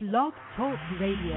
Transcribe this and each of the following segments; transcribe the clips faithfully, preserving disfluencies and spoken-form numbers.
Blog Talk Radio.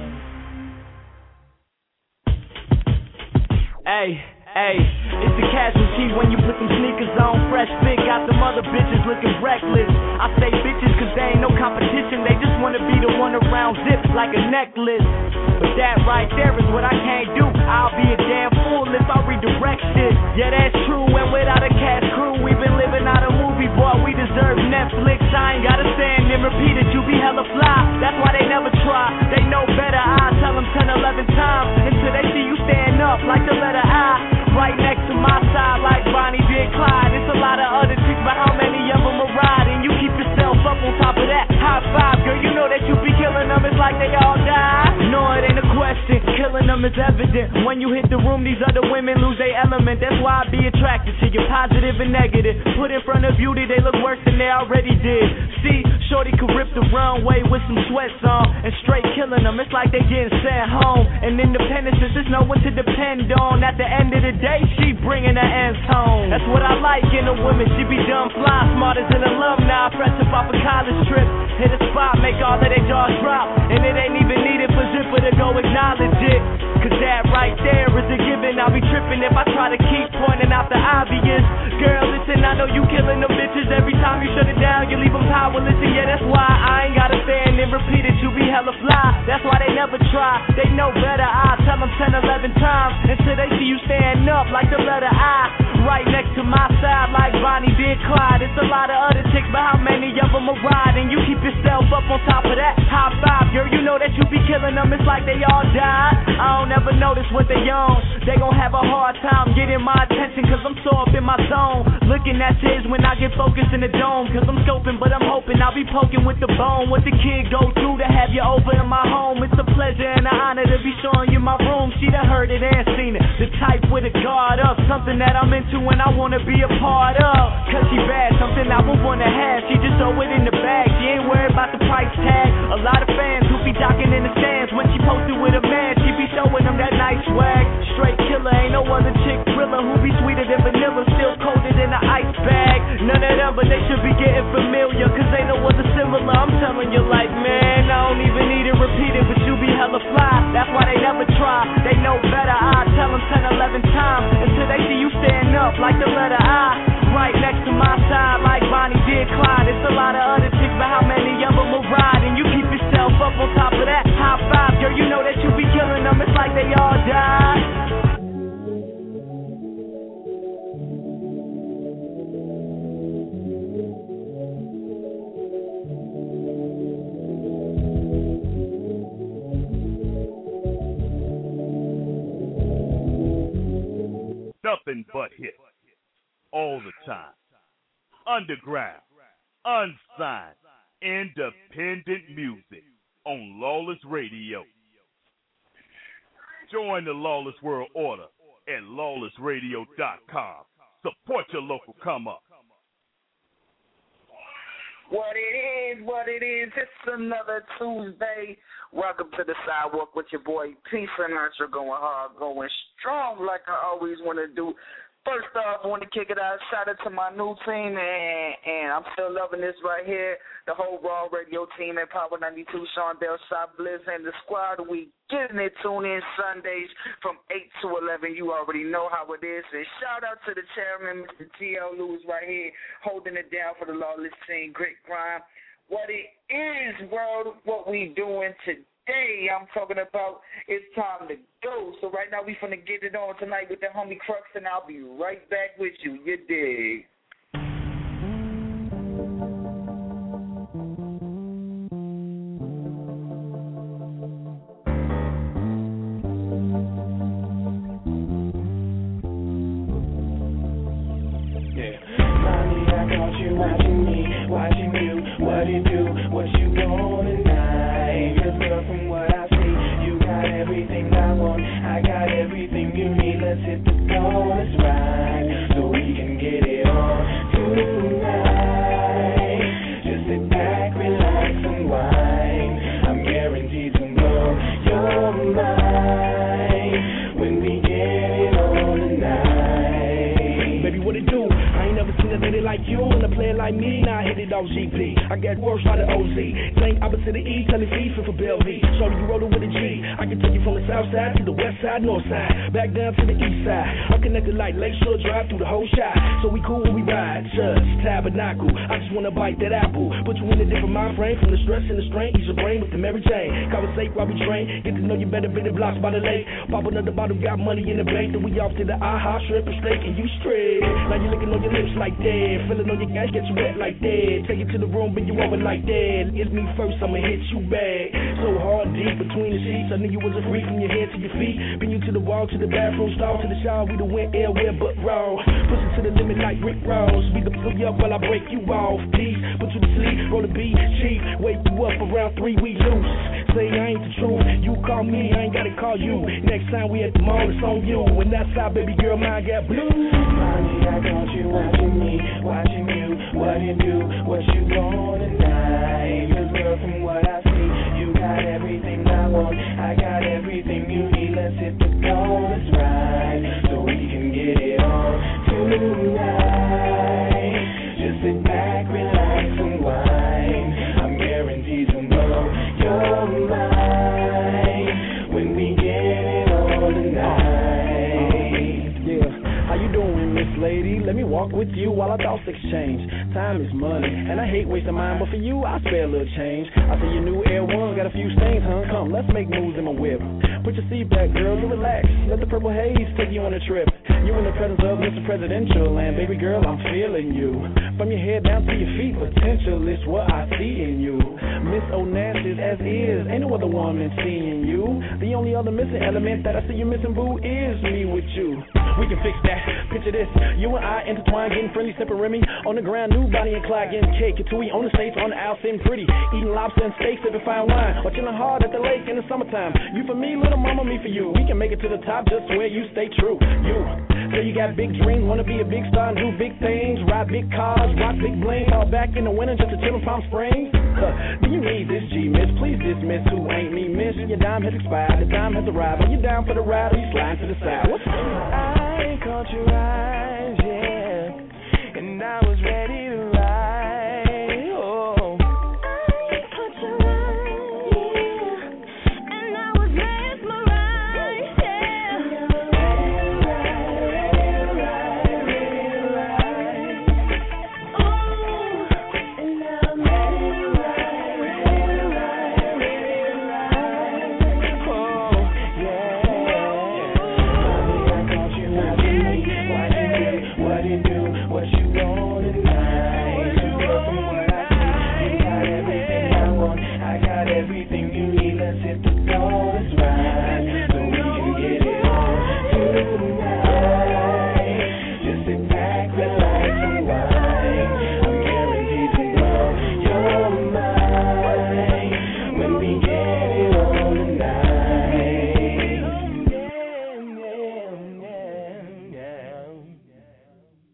Hey, hey, it's the casualty when you put them sneakers on. Fresh fit, got them other bitches looking reckless. I say bitches cause they ain't no competition. They just wanna be the one around zip like a necklace. But that right there is what I can't do. I'll be a damn fool if I redirect shit. Yeah, that's true, and without a cast crew, we've been living out a movie, boy, we deserve Netflix. I ain't gotta stand and repeat it, you be hella fly. That's why they never try, they know better. I tell them ten, eleven times until they see you stand up like the letter I. Right next to my side like Bonnie did Clyde. It's a lot of other chicks, but how many of them are riding? You keep yourself up on top of that. High five, girl, you know that you be killing them, it's like they all die. No, it ain't a question, killing them is evident. When you hit the room, these other women lose their element. That's why I be attracted to you, positive and negative. Put in front of beauty, they look worse than they already did. See, shorty could rip the runway with some sweats on and straight killing them. It's like they getting sent home. And independence is just no one to depend on. At the end of the day, she bringing her ends home. That's what I like in a woman. She be dumb fly, smart as an alumni, fresh up off a college trip. Hit a spot, make all of their jaws drop. And it ain't even needed for Zipper to go acknowledge it. Cause that right there is a given. I'll be tripping if I try to keep pointing out the obvious. Girl, listen, I know you killing them bitches. Every time you shut it down, you leave them powerless. And yeah, that's why I ain't gotta stand and repeat it. You be hella fly, that's why they never try. They know better, I tell them ten, eleven times until they see you stand up like the letter I. Right next to my side like Bonnie did Clyde. It's a lot of other chicks, but how many of them are riding? You keep yourself up on top of that. High five, girl, you know that you be killing them. It's like they all died. I don't ever notice what they own. They gon' have a hard time getting my attention cause I'm so up in my zone. Looking at tears when I get focused in the dome. Cause I'm scoping, but I'm hoping I'll be poking with the bone. What the kid go through to have you over in my home. It's a pleasure and an honor to be showing you my room. She done heard it and seen it. The type with a guard up. Something that I'm into and I wanna be a part of. Cause she bad, something I would wanna have. She just throw it in the bag. She ain't worried about the price tag. A lot of fans who be docking in the stands. When she posted with a man, she be showing them that nice swag. Straight killer, ain't no other chick thriller who be sweeter than vanilla, still coated in an ice bag. None of them, but they should be getting familiar, cause they know what's similar. I'm telling you like, man, I don't even need to repeat it, but you be hella fly. That's why they never try, they know better. I tell them ten, eleven times until they see you stand up like the letter I. Right next to my side like Bonnie did Clyde. It's a lot of other chicks, but how many of them are riding? You keep yourself up on top of that. High five, girl, you know that you be killing them. It's like they all died. Nothing but hits all the time. Underground, unsigned, independent music on Lawless Radio. Join the Lawless World Order at lawless radio dot com. Support your local come up. What it is, what it is, it's another Tuesday. Welcome to the Sidewalk with your boy P. Sinatra, going hard, going strong like I always want to do. First off, I want to kick it out. Shout out to my new team, and, and I'm still loving this right here. The whole Raw Radio team at Power ninety-two, Sean Dale, Shop Bliss, and the squad. We getting it. Tune in Sundays from eight to eleven. You already know how it is. And shout out to the chairman, Mister T L. Lewis, right here, holding it down for the Lawless team. Great crime. What it is, world, what we doing today. Hey, I'm talking about it's time to go. So right now we finna get it on tonight with the homie Crux, and I'll be right back with you. You dig? Watching me, watching you, what you do, what you want tonight. Cause girl, from what I see, you got everything I want, I got everything you need. Let's hit the door, let's ride, so we can get it on tonight. Just sit back, relax and wine. I'm guaranteed to blow your mind when we get it on tonight. Baby, what it do? I ain't never seen a lady like you and a player like me. Now I hit it dog G P. I got words by the O Z. Same opposite of E, telling fee for Bell V. Shorty, you rollin' with a G. I can take you from the south side to the west side, north side, back down to the east side. I'm connected like Lakeshore Drive through the whole shot. So we cool when we ride. Just tabernacle. I just wanna bite that apple. Put you in a different mind frame from the stress and the strain. Ease your brain with the Mary Jane. Conversate while we train. Get to know you better, been the blocks by the lake. Pop another bottle, got money in the bank. Then we off to the aha, shrimp and steak, and you straight. Now you licking on your lips like that. Feeling on your gas, get you wet like that. Take it to the room, bend you over like that. It's me first, I'ma hit you back. So hard, deep between the sheets. I knew you was a freak from your head to your feet. Been you to the wall, to the bathroom stall, to the shower. We the went airware but raw. Push it to the limit like Rick Ross. Be the pull you up while I break you off. Peace, put you to sleep, roll the beat, chief. Wake you up around three, we loose. Say I ain't the truth. You call me, I ain't gotta call you. Next time we at the mall, it's on you. When that's how, baby girl, mine got blue. Mommy, I got you watching me, watching you. What you do, what you want tonight. 'Cause girl, from what I see, you got everything I want. I got everything you need. Let's hit the goal, let's ride, so we can get it on tonight. Just sit back, relax, and wine. I'm guaranteed to blow your mind when we get it on tonight. Yeah, how you doing, Miss Lady? Let me walk with you while our thoughts exchange. Time is money, and I hate wasting mine, but for you, I spare a little change. I see your new Air Ones got a few stains, huh? Come, let's make moves in my whip. Put your seat back, girl, you relax. Let the purple haze take you on a trip. You in the presence of Mister Presidential, and baby girl, I'm feeling you. From your head down to your feet, potential is what I see in you. Miss Onassis as is, ain't no other woman seeing you. The only other missing element that I see you missing, boo, is me with you. We can fix that. Picture this, you and I intertwined, getting friendly, sipping Remy. On the ground, new Bonnie and Clyde getting cake. Katui on the stage, on the aisle, sitting pretty. Eating lobster and steak, sipping fine wine. Or chilling hard at the lake in the summertime. You for me, little mama, me for you. We can make it to the top just where you stay true. You, so you got big dreams, wanna be a big star and do big things. Ride big cars, rock big bling. Fall back in the winter just to chill in Palm Springs. Huh, do you need this G-Miss? Please dismiss who ain't me, miss. Your dime has expired, the time has arrived. Are you down for the ride or you slide to the side? What's up? I caught your eyes, yeah, and I was ready to ride. Oh, I caught your eyes, yeah, and I was mesmerized, yeah. Ready to ride, ready to ride, ready to ride. Oh, and I'm ready to ride, ready to ride, ready to ride. Oh, yeah. Mommy, I caught you watching me, watching you. What you do, what you want tonight. You go from what I see, you got everything I want. I got everything you need. Let's hit the door, let's ride, so we can get it on tonight. Just sit back, relax, and wine. I'm guaranteed to blow your mind when we get it on tonight. Yeah, yeah, yeah.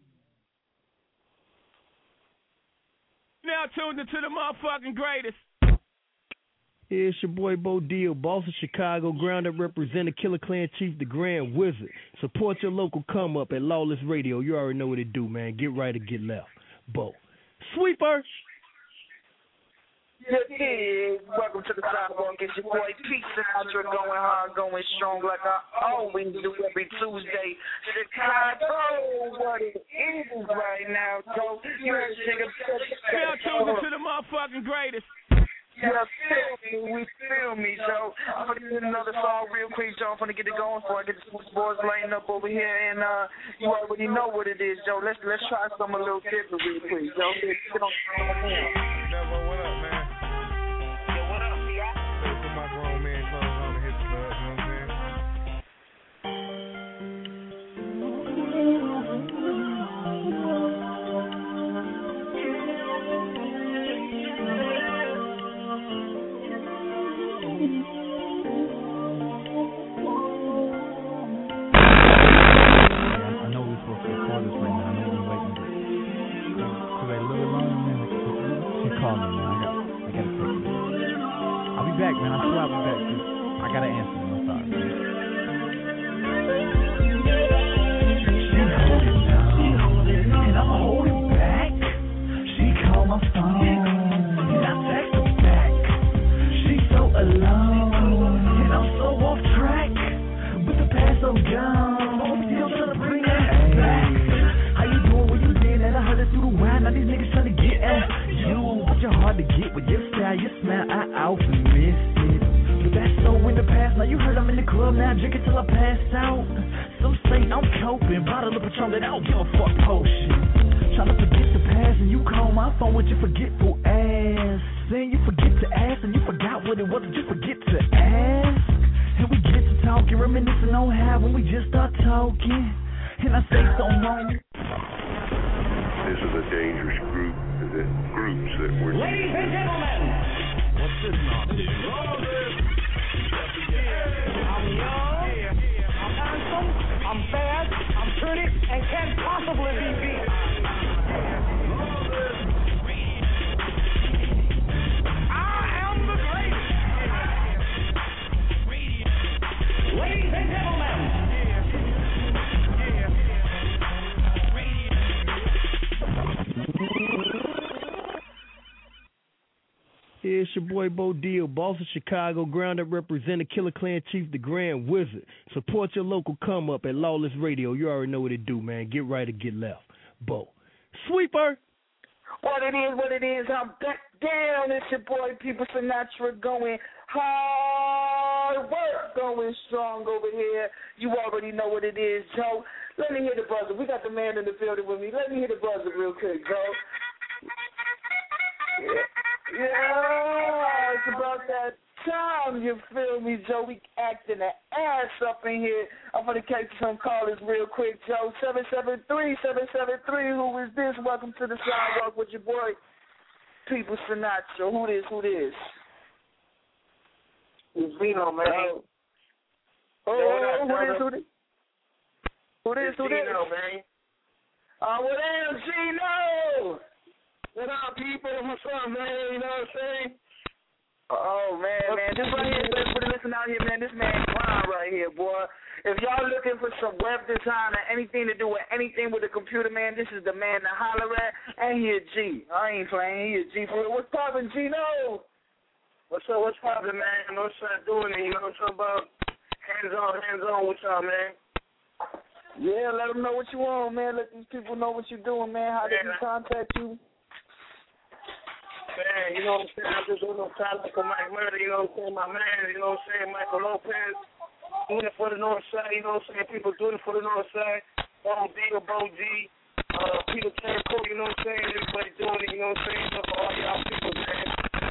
Now tuned into the motherfucking greatest. Yeah, it's your boy Bo Deal, boss of Chicago, ground up representative, Killer Clan Chief, the Grand Wizard. Support your local come up at Lawless Radio. You already know what it do, man. Get right or get left. Bo. Sweeper. Yeah, yeah. Welcome to the sidewalk. It's your boy Pete Sinatra going hard, going strong like I always do every Tuesday. Chicago, what it is right now, Joe. You heard nigga. Now tuned into the motherfucking greatest. Yeah, feel me, we feel me, Joe. I'm gonna get another song real quick, Joe. I'm gonna get it going before I get the sports boys lighting up over here, and uh, you already know what it is, Joe. Let's let's try something a little different real quick, Joe. Get on. Never, what up, man? Yo, what up, B I? Better put my grown man clothes on and hit the club, you know what I'm saying? Back, man. I swear I'll be back. I gotta answer. I'm sorry. She holding down, and I'm holding back. She called my phone alone. And I'm so off track, but the past so gone. I'm still trying to bring that back. How you doing? Where you been at? I heard it through the wine. Now these niggas trying to get at you, but you're hard to get with your style, your smile. I often miss it, but that's so in the past. Now you heard I'm in the club now, drinking till I pass out. Some say I'm coping, bottle of Patron that I don't give a fuck potion. Trying to forget the past and you call my phone with your forgetful ass. Saying you forget to ask and you forgot what it was, did you forget to ask? And we get to talking, reminiscing on how when we just start talking. And I say something wrong. This is a dangerous group, the groups that we're... Ladies and gentlemen, what's this nonsense? I'm young, I'm handsome, I'm fast, I'm pretty, and can't possibly be beat. Ladies and gentlemen, Here's your boy Bo Deal, boss of Chicago, ground up representative, Killer Clan Chief, the Grand Wizard. Support your local come up at Lawless Radio. You already know what it do, man. Get right or get left. Bo. Sweeper. What it is, what it is, I'm back down. It's your boy People Sinatra going hard work, going strong over here. You already know what it is, Joe. Let me hear the buzzer. We got the man in the building with me. Let me hear the buzzer real quick, Joe. Yeah, yeah, it's about that time, you feel me, Joe? We acting the ass up in here. I'm going to catch some callers real quick, Joe. seven seven three, seven seven three, who is this? Welcome to the Sidewalk with your boy, People Sinatra. Who this, who this? It's Vino, man. Oh, oh, who this, who this? Who this, who this? Gino, man. Oh, what up, Gino? What up, people? What's up, man? You know what I'm saying? Oh, man, man. This right here, for the listen out here, man, this man grind right here, boy. If y'all looking for some web design or anything to do with anything with a computer, man, this is the man to holler at. And he a G. I ain't playing. He a G for real. What's poppin', Gino? What's up? What's poppin', man? You know what I'm doing it. You know what I'm talking about? Hands on, hands on with y'all, man. Yeah, let them know what you want, man. Let these people know what you're doing, man. How they can contact you. Man, you know what I'm saying? I just want to talk like a Mike Murder, you know what I'm saying? My man, you know what I'm saying? Michael Lopez, doing it for the North Side, you know what I'm saying? People doing it for the North Side. Bo D, Bo G, uh, Peter Terrico, you know what I'm saying? Everybody doing it, you know what I'm saying? For all y'all people, man.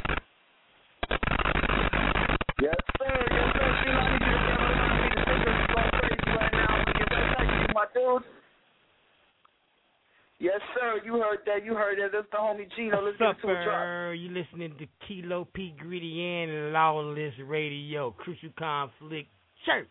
Yes, sir. Yes, sir. You know, I need you to get on the going crazy right now. Get back to you, my dude. Yes, sir. You heard that. You heard that. That's the homie Gino. Let's get to a drop. You listening to Kilo P. Gritty and Lawless Radio, Crucial Conflict Church.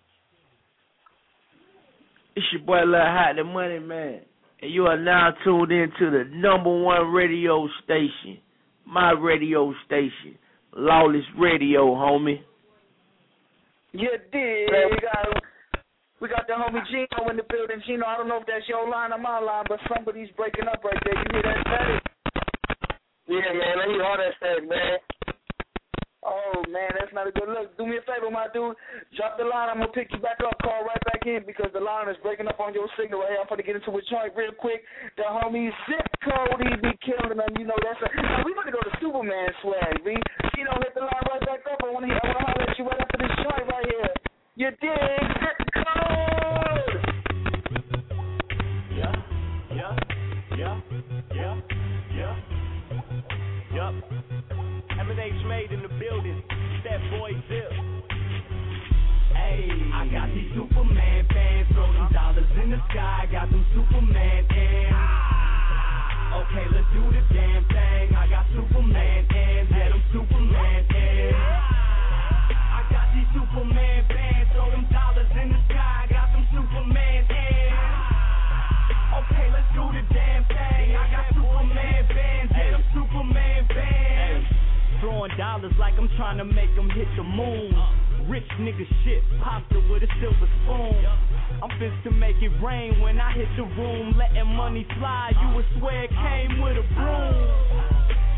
It's your boy Lil Hot the Money Man, and you are now tuned in to the number one radio station, my radio station, Lawless Radio, homie. You dig. We got the homie Gino in the building. Gino, I don't know if that's your line or my line, but somebody's breaking up right there. You hear that static? Yeah, man. I hear all that static, man. Oh, man, that's not a good look. Do me a favor, my dude. Drop the line. I'm going to pick you back up. Call right back in because the line is breaking up on your signal right here. I'm going to get into a joint real quick. The homie Zip Code, he be killing them. You know, that's a... Now, we about to go to Superman swag, B. You know, hit the line right back up. I want to holler at you right after this joint right here. You dig? Zip Code! Yeah, yeah, yeah, yeah, yeah, yup. M and H made in the building. That boy Zip. Hey, I got these Superman fans. Throw them dollars in the sky. Got them Superman ends. Okay, let's do the damn thing. I got Superman ends. Yeah, them Superman ends. I got these Superman fans. Throw them dollars in the sky. Got them Superman ends. Okay, let's do the damn thing. I got Superman bands. Yeah, them Superman bands. Throwing dollars like I'm trying to make them hit the moon. Rich nigga shit, pasta with a silver spoon. I'm fit to make it rain when I hit the room. Letting money fly, you would swear it came with a broom.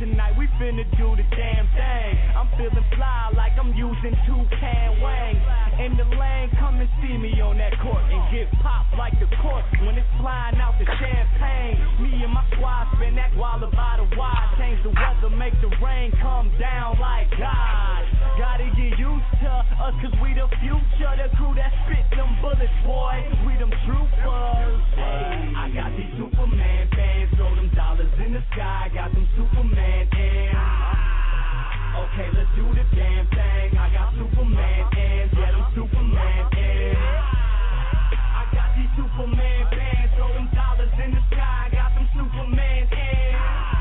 tonight, we finna do the damn thing. I'm feeling fly like I'm using two-can wang. In the lane, come and see me on that court and get popped like the court when it's flying out the champagne. Me and my squad spin that guala by the wide. Change the weather, make the rain come down like God. Gotta get used to us cause we the future. The crew that spit them bullets, boy. We them troopers. Hey, I got these Superman fans, throw them dollars in the sky. Got them Superman hands. Okay, let's do the damn thing. I got Superman hands, yeah, them Superman hands. I got these Superman bands, throw them dollars in the sky. Got them Superman hands.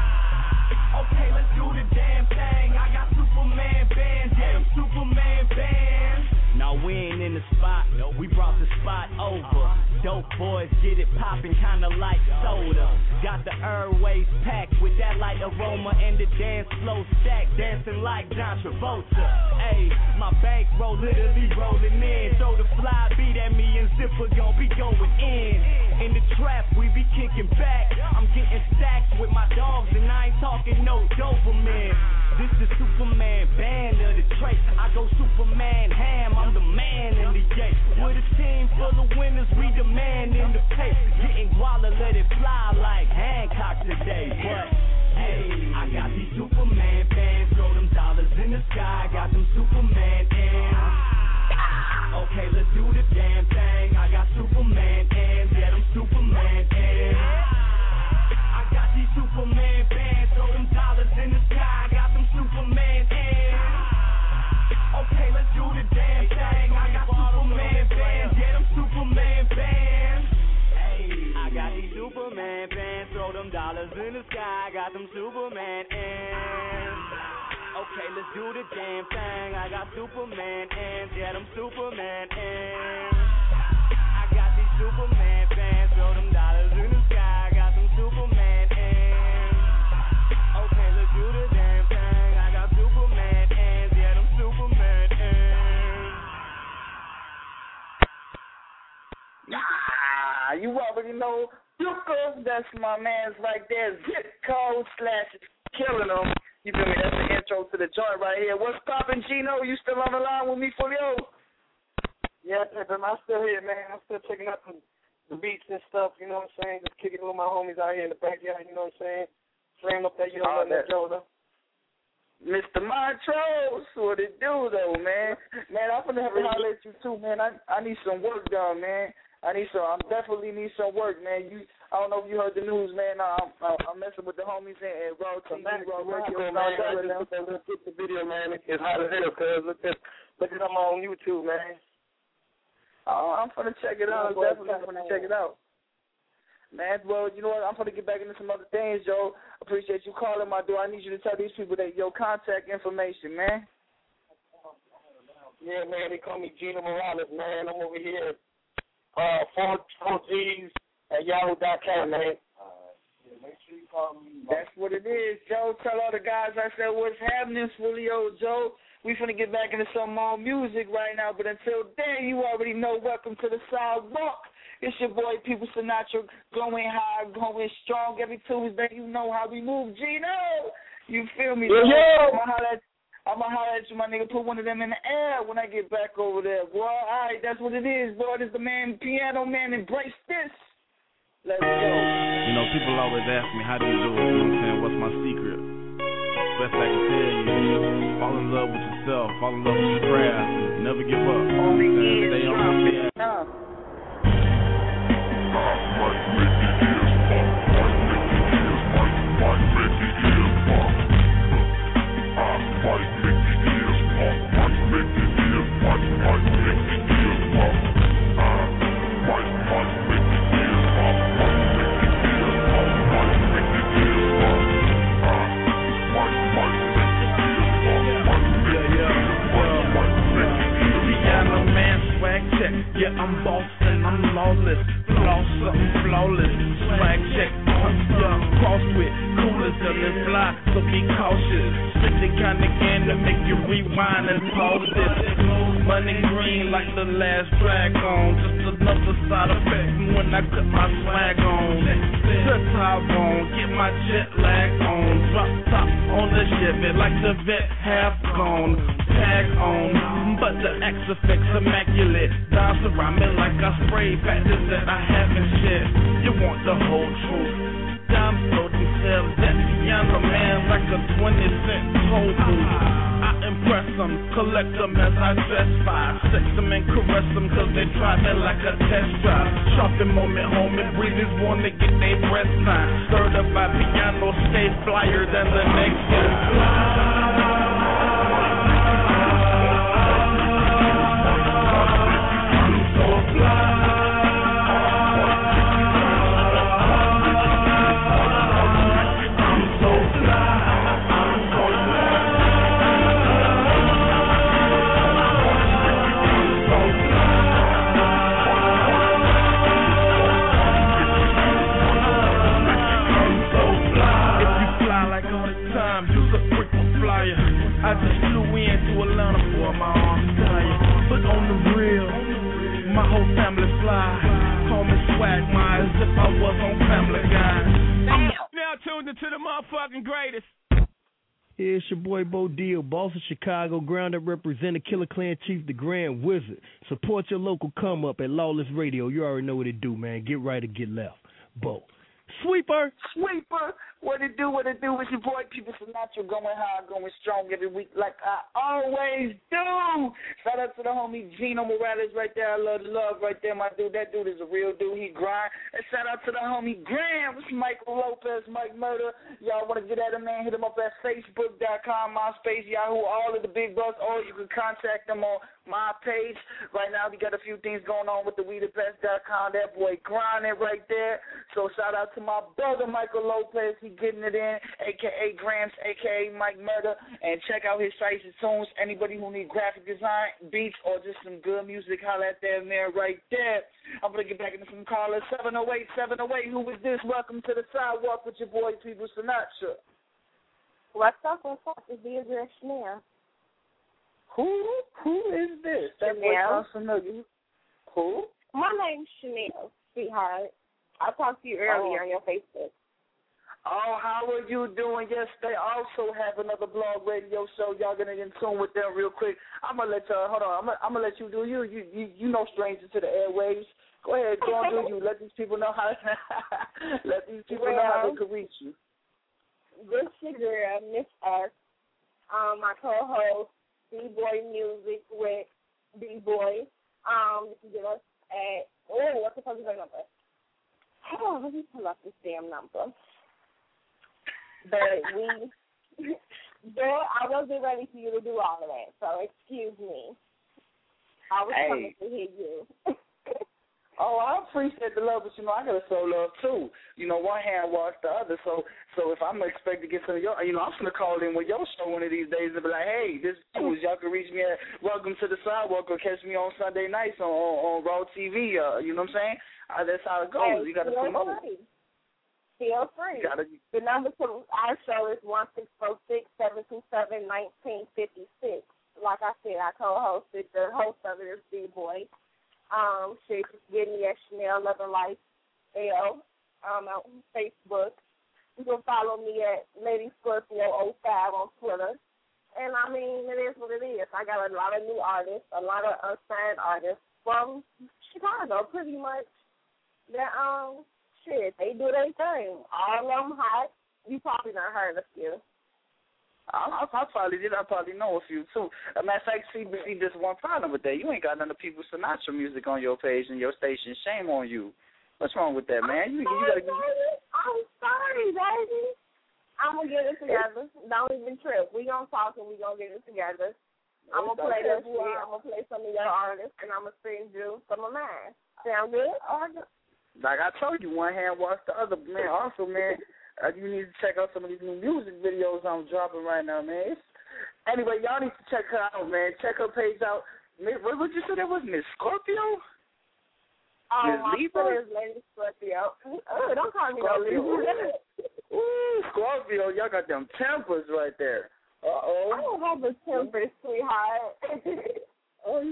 Okay, let's do the damn thing. I got Superman bands, yeah, them Superman bands. Now we ain't in the spot, we brought the spot over. Dope boys get it poppin', kinda like soda. Got the airways packed with that light aroma and the dance flow stack, dancing like John Travolta. Ayy, my bankroll literally rolling in. Throw the fly beat at me and Zipper gon' be going in. In the trap, we be kicking back. I'm getting stacks with my dogs and I ain't talking no Doberman. This is Superman band of the trait. I go Superman ham, I'm the man in the gate. With a team full of winners, we the man in the pace. Getting guala, let it fly like Hancock today. But hey, I got these Superman fans, throw them dollars in the sky. Got them Superman hands. Okay, let's do the damn thing. I got Superman hands, yeah, them Superman hands. I got these Superman bands, throw them dollars in the sky. Got them Superman hands. Okay, let's do the damn thing. I got Superman bands, yeah, them Superman bands. Hey, I got these Superman bands, throw them dollars in the sky. Got them Superman hands. Okay, let's do the damn thing. I got Superman hands, yeah, them Superman hands. I got these Superman bands, throw them dollars in the sky. Got them Superman hands. Okay, let's do the damn thing. I got Superman hands, yeah, them Superman hands. Ah, you already know. Zuko, that's my man's right there. Zip code slash killing them. You feel me? That's the intro to the joint right here. What's poppin', Gino? You still on the line with me, Folio? Yeah, I'm still here, man. I'm still checking out the, the beats and stuff, you know what I'm saying? Just kicking it with my homies out here in the backyard, you know what I'm saying? Frame up that, you know, that Joe, though. Mister Montrose, what it do, though, man? Man, I'm gonna have to holler at you, too, man. I I need some work done, man. I need some, I definitely need some work, man. You, I don't know if you heard the news, man. I'm, I'm messing with the homies in Raw T V, Raw Radio, man. Let's get the video, man. It's hot as hell, cuz. Look at, look at them on YouTube, man. Oh, I'm gonna check it out. Definitely, I'm gonna check it out. Man, well, you know what? I'm gonna get back into some other things, Joe. Appreciate you calling, my dude. I need you to tell these people that your contact information, man. Yeah, man. They call me Gino Morales, man. I'm over here. Uh, four, four G's at yahoo dot com, man. Uh, yeah, make sure you call me. That's what it is, Joe. Tell all the guys I said what's happening, Folio, Joe. We finna get back into some more music right now, but until then, you already know. Welcome to the Sidewalk. It's your boy, People Sinatra, going high, going strong. Every Tuesday, you know how we move, Gino. You feel me? Yeah, yeah. I'm going to holler at you, my nigga. Put one of them in the air when I get back over there, boy. All right, that's what it is, boy. This is the man, Piano Man. Embrace this. Let's go. You know, people always ask me, how do you do it? You know what I'm saying? What's my secret? Best I can tell you, fall in love with yourself. Fall in love with your craft. Never give up. You know what I'm saying? Stay on your feet. Huh. Yeah, I'm boss and I'm lawless. Floss something flawless. Swag check, young cross with coolers doesn't fly, so be cautious. Spit the kind of game to make you rewind and pause this. money green like the last dragon. Just another side effect from when I cut my swag on. That's how I won't get my jet lag on. Drop top on the Chevy like the vet half gone. Tag on, but the X effects immaculate. Dance around me like I spray factors that I haven't shed. You want the whole truth? I'm so detailed that piano man like a twenty cent toll booth. I impress them, collect them as I dress by. Sex them and caress them cause they try me like a test drive. Shopping moment, home and breathers wanna get their breath time. Certified piano stay flyer than the next guy. I just flew into Atlanta for my arms tired. But on the real, my whole family fly. Call me Swag Ma as if I was on Family Guy. I'm now tuned into the motherfucking greatest. Yeah, it's your boy Bo Deal, boss of Chicago, ground up representative, Killer Clan Chief, the Grand Wizard. Support your local come up at Lawless Radio. You already know what it do, man. Get right or get left. Bo. Sweeper. Sweeper. What it do, what it do, it's your boy People Sinatra going hard, going strong every week like I always do. Shout out to the homie Gino Morales right there. I love the love right there, my dude. That dude is a real dude. He grind. And shout out to the homie Graham. It's Michael Lopez, Mike Murder. Y'all want to get at him, man, hit him up at Facebook dot com, MySpace, Yahoo, all of the big bucks, or you can contact them on my page. Right now we got a few things going on with the We The Best dot com. That boy grinding right there. So shout out to my brother Michael Lopez. He getting it in, a k a. Grams, a k a. Mike Murder. And check out his sites and tunes. Anybody who need graphic design, beats, or just some good music, holla at that man right there. I'm going to get back into some callers. seven oh eight, seven oh eight. Who is this? Welcome to the Sidewalk with your boy People Sinatra. What's up, what's up? It's the address Chanel. Who? Who is this? That boy sounds familiar. Who? My name's Chanel, sweetheart. I talked to you earlier oh. on your Facebook. Oh, how are you doing? Yes, they also have another blog radio show. Y'all gonna get in tune with them real quick. I'm gonna let y'all. Hold on. I'm gonna, I'm gonna let you do you. You you you know stranger to the airwaves. Go ahead, go on, do you. Let these people know how. let these people well, know how they can reach you. This your girl, Miss S. Um, my co-host, B-Boy Music with B-Boy. Um, you can get us at. Oh, what's the fucking number? Hold on, let me pull up this damn number. But we, but I wasn't ready for you to do all of that, so excuse me. I was hey. coming to hear you. Oh, I appreciate the love, but you know I gotta show love too. You know, one hand wash the other. So, so if I'm expected to get some of your, you know, I'm gonna call in with your show one of these days and be like, hey, this is y'all can reach me at Welcome to the Sidewalk or catch me on Sunday nights on on, on Raw T V. Uh, you know what I'm saying? Uh, that's how it goes. Hey, you gotta promote. Free. Feel free. Gotta, the number to our show is one six four six, seven two seven, one nine five six. Like I said, I co-hosted. The host of it is B-Boy. Um, she just get me at Chanel Loving Life L um, on Facebook. You can follow me at Lady Scorpio oh five on Twitter. And, I mean, it is what it is. I got a lot of new artists, a lot of unsigned artists from Chicago, pretty much. That, um... Shit, they do their thing. All of them hot. You probably not heard a few. I, I, I probably did. I probably know a few, too. As a matter of fact, see, see, there's one problem with that. You ain't got none of People Sinatra music on your page and your station. Shame on you. What's wrong with that, man? I'm You, sorry, you gotta, baby. I'm sorry, baby. I'm going to get it together. Don't even trip. We going to talk and we going to get it together. I'm going to play this shit. I'm going to play some of your artists, and I'm going to send you some of mine. Sound good? Like I told you, one hand wash the other. Man, also, man, uh, you need to check out some of these new music videos I'm dropping right now, man. It's, anyway, y'all need to check her out, man. Check her page out. What would you say that was, Miss Scorpio? Oh, Miss my Libra? is Lady Scorpio. Oh, don't call me Scorpio. no Libra. Ooh, Scorpio, y'all got them tempers right there. Uh-oh. I don't have a temper, sweetheart. Oh, you got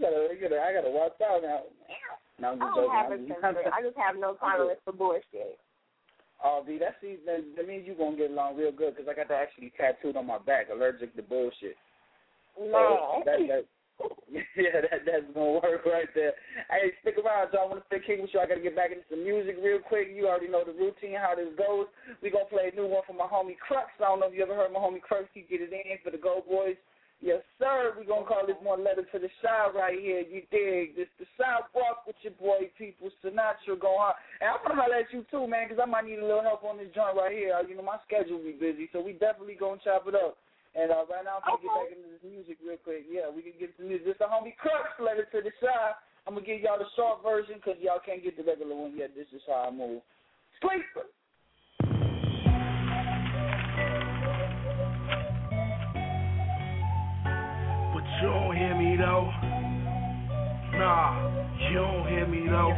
gotta, I gotta watch out now. No, I'm I just don't joking. have I'm a just- temper. I just have no tolerance for bullshit. Oh, B, that's that, that means you gonna get along real good because I got that actually tattooed on my back. Allergic to bullshit. No. So that, that, yeah, that that's gonna work right there. Hey, stick around, y'all. I want to stay king with you. I gotta get back into some music real quick. You already know the routine, how this goes. We gonna play a new one from my homie Crux. I don't know if you ever heard my homie Crux. He get it in for the Go Boys. Yes, sir. We gonna call this one Letter to the Shy right here. You dig? This the Sidewalk with your boy People Sinatra going on. And I'm gonna holler at you too, man, because I might need a little help on this joint right here. You know, my schedule be busy, so we definitely gonna chop it up. And uh, right now, I'm going to get back into this music real quick. Yeah, we can get some music. This is the homie Crux, Letter to the Shy. I'm going to give y'all the short version because y'all can't get the regular one yet. This is how I move. Sleeper. But you don't hear me, though. Nah, you don't hear me, though.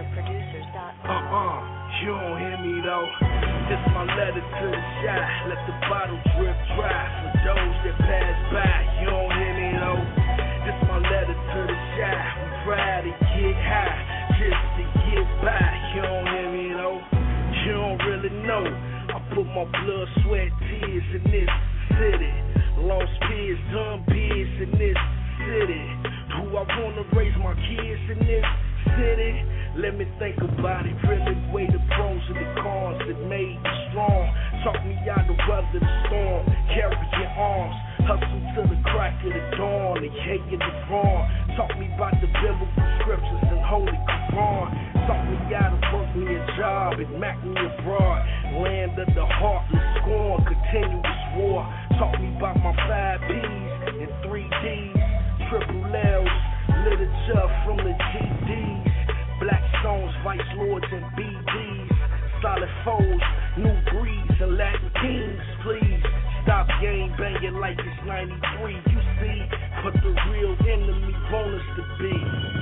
Uh-uh, you don't hear me, though. This my letter to the shy. Let the bottle drip dry. For those that pass by, you don't hear me though. This my letter to the shy. We try to get high just to get by. You don't hear me though. You don't really know. I put my blood, sweat, tears in this city. Lost peers, done beers in this city. Do I wanna raise my kids in this city? Let me think about it, really weigh the pros and the cons that made me strong. Talk me out the weather, the storm, carry your arms. Hustle to the crack of the dawn, the hate of the wrong. Talk me about the biblical scriptures and holy Quran. Talk me out of work me a job and mac me abroad. Land of the heartless, scorn, continuous war. Talk me about my five P's and three D's, triple L's, literature from the G Ds. Black stones, vice lords, and B Ds. Solid foes, new breeds, and Latin kings, please. Stop game banging like it's ninety-three, you see. But the real enemy want us to be.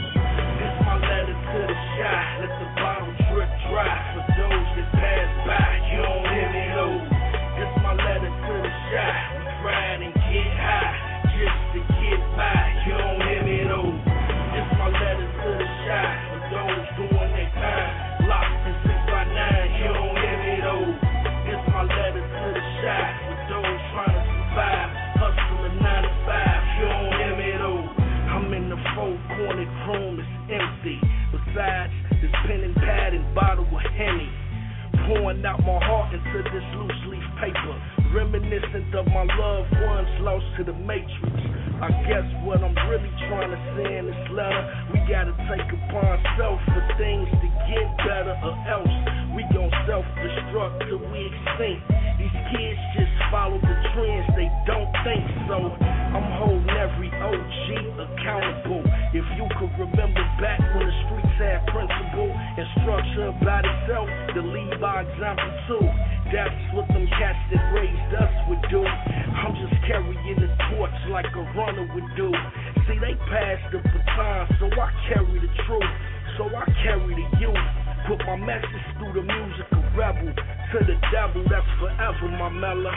This my letter to the shy. Let the bottle drip dry. For those that pass by, you don't hear me though. This my letter to the shy. We ride and get high just to get by. You don't hear me though. This my letter to the shy. Those doing their time, locked in six by nine, you don't hear me though. It's my letter to the shy, for those trying to survive, hustling nine to five, you don't hear me though. I'm in the four-cornered room, it's empty. Besides this pen and pad and bottle of Henny, pouring out my heart into this loose leaf paper, reminiscent of my loved ones lost to the Matrix. I guess what I'm really trying to say in this letter, we gotta take upon self for things to get better, or else we gon' self-destruct till we extinct. These kids just follow the trends, they don't think so. I'm holding every O G accountable. If you could remember back when the streets had principle and structure about itself, to lead by example too. That's what them cats that raised us would do. I'm just carrying the torch like a runner would do. See, they passed the baton, so I carry the truth. So I carry the youth. Put my message through the music of rebel. To the devil, that's forever, my mellow.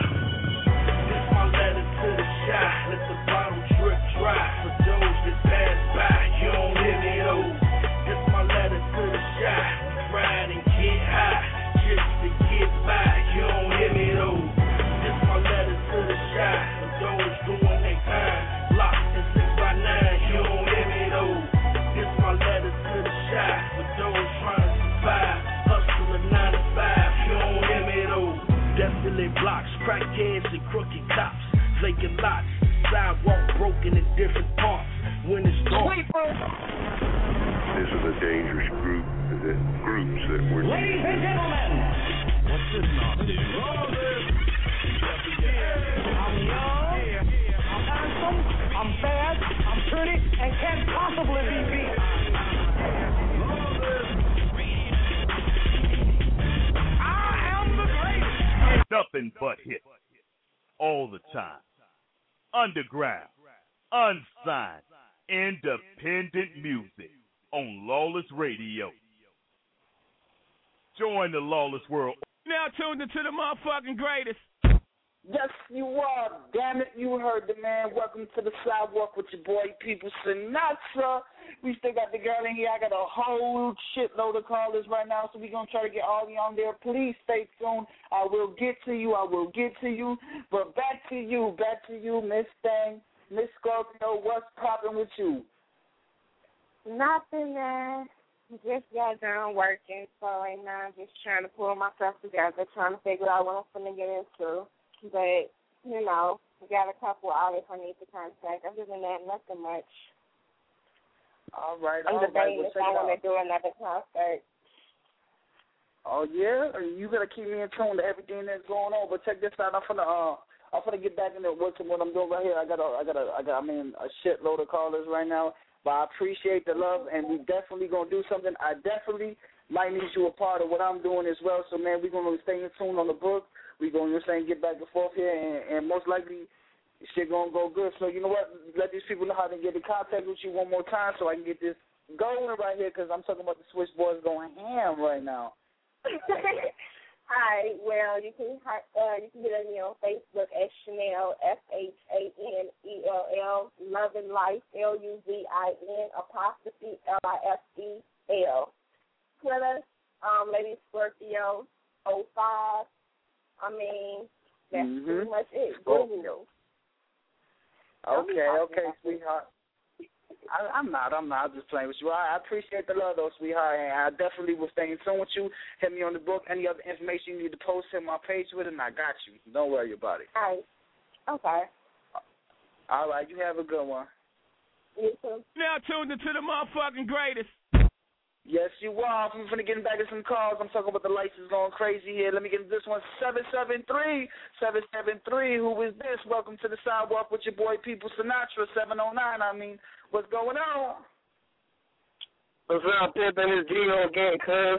This my letter to the shy. Let the bottle drip dry. For those that pass by, you don't hear me though. This my letter to the shy. We ride and get high just to get by. You don't hear me though. This my letter to the shy. For those doing their time, locked in six by nine. You don't hear me though. This my letter to the shy. For those trying to survive, hustling nine to five. You don't hear me though. Desolate blocks, crackheads and crooked cops, vacant lots, sidewalk broken in different parts. When it's dark. This is a dangerous group. The groups that we're. Ladies and gentlemen, what's this nonsense? I'm young, I'm handsome, I'm bad, I'm pretty, and can't possibly be beat. I am the greatest. Nothing but hits all the time. Underground, unsigned, independent music on Lawless Radio. Join the Lawless world. Now tuned into the motherfucking greatest. Yes, you are. Damn it, you heard the man. Welcome to the Sidewalk with your boy People Sinatra. We still got the girl in here. I got a whole shitload of callers right now, so we're going to try to get all of you on there. Please stay tuned. I will get to you. I will get to you. But back to you. Back to you, Miss Thang. Miss Scorpio, what's popping with you? Nothing, man. Just got done working, so right now I'm just trying to pull myself together, trying to figure out what I'm going to get into. But, you know, we got a couple artists I need to contact. Other than that, nothing much. All right, I'm all right. debating Well, if I want to do another concert. Oh, yeah? You got to keep me in tune to everything that's going on. But check this out. I'm going to... Uh, I'm gonna get back into work to what I'm doing right here. I got a, I got a, I got, I mean, a shitload of callers right now. But I appreciate the love, and we definitely gonna do something. I definitely might need you a part of what I'm doing as well. So man, we gonna stay in tune on the book. We gonna, you know, saying, get back and forth here, and, and most likely shit gonna go good. So you know what? Let these people know how to get in contact with you one more time, so I can get this going right here. Because I'm talking about the Switchboards going ham right now. Hi, well, you can uh, you can get me on Facebook at Chanel, S H A N E L L, Love and Life, L U V I N, apostrophe, L I F E L. Twitter, um, Lady Scorpio, oh five. I mean, that's mm-hmm. pretty much it. Google. Okay, okay, sweetheart. I, I'm not. I'm not. I'm just playing with you. I, I appreciate the love, though, sweetheart, and I definitely will stay in tune with you. Hit me on the book. Any other information you need to post, hit my page with it, and I got you. Don't worry about it. All right. Okay. All right. You have a good one. You too. Now tuned into the motherfucking greatest. Yes, you are. I'm going to get back to some calls. I'm talking about the lights is going crazy here. Let me get this one. seven seven three, seven seven three. Who is this? Welcome to the Sidewalk with your boy, People Sinatra, seven oh nine. I mean, what's going on? What's up, Pippin? It's Gino again, cuz.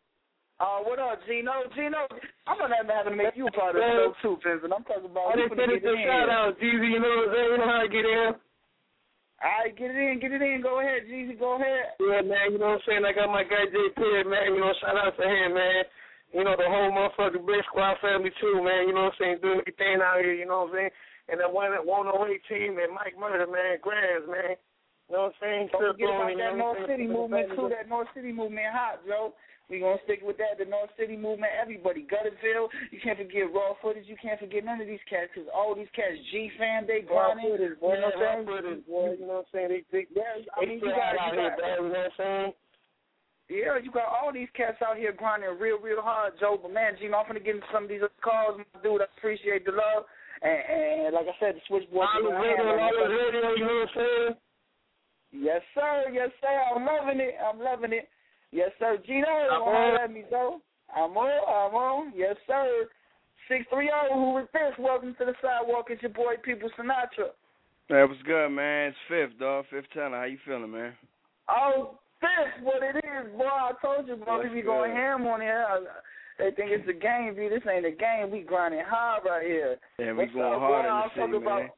Uh, what up, Gino? Gino, I'm going to have to make you a part of the show, too, Pippin. I'm talking about... I didn't finish the shout-out, Jeezy. You know what I'm saying? You know how to get in? All right, get it in, get it in. Go ahead, Jeezy, go ahead. Yeah, man, you know what I'm saying? I got my guy J P, man. You know, shout out to him, man. You know, the whole motherfucking Big Squad family, too, man. You know what I'm saying? Doing everything out here, you know what I'm saying? And that one oh eight team and Mike Murder, man, Grands, man. You know what I'm saying? Don't forget about that North City movement, too. That North City movement hot, Joe. We going to stick with that, the North City movement, everybody. Gutterville, you can't forget Raw Footage, you can't forget none of these cats, because all these cats, G-Fam, they grinding. You know what I'm saying? Footage, boy, you know what I'm saying? They, they, yeah, I mean, you got, you got, you know what I'm saying? Yeah, you got all these cats out here grinding real, real hard, Joe. But, man, Gino, I'm going to get into some of these other calls, my dude. I appreciate the love. And, and like I said, the Switchboard. I'm radio, radio, you know what I'm saying? Yes, sir. Yes, sir. I'm loving it. I'm loving it. Yes, sir. Gino, don't let me go. I'm on. I'm on. Yes, sir. six three zero, who is this? Welcome to the Sidewalk. It's your boy, People Sinatra. Hey, what's good, man? It's Fifth, dog. Fifth Tenor. How you feeling, man? Oh, Fifth, what it is, boy. I told you, bro. We be going ham on here. They think it's a game, B. This ain't a game. We grinding hard right here. Yeah, we What's going up, hard in the city, man. About,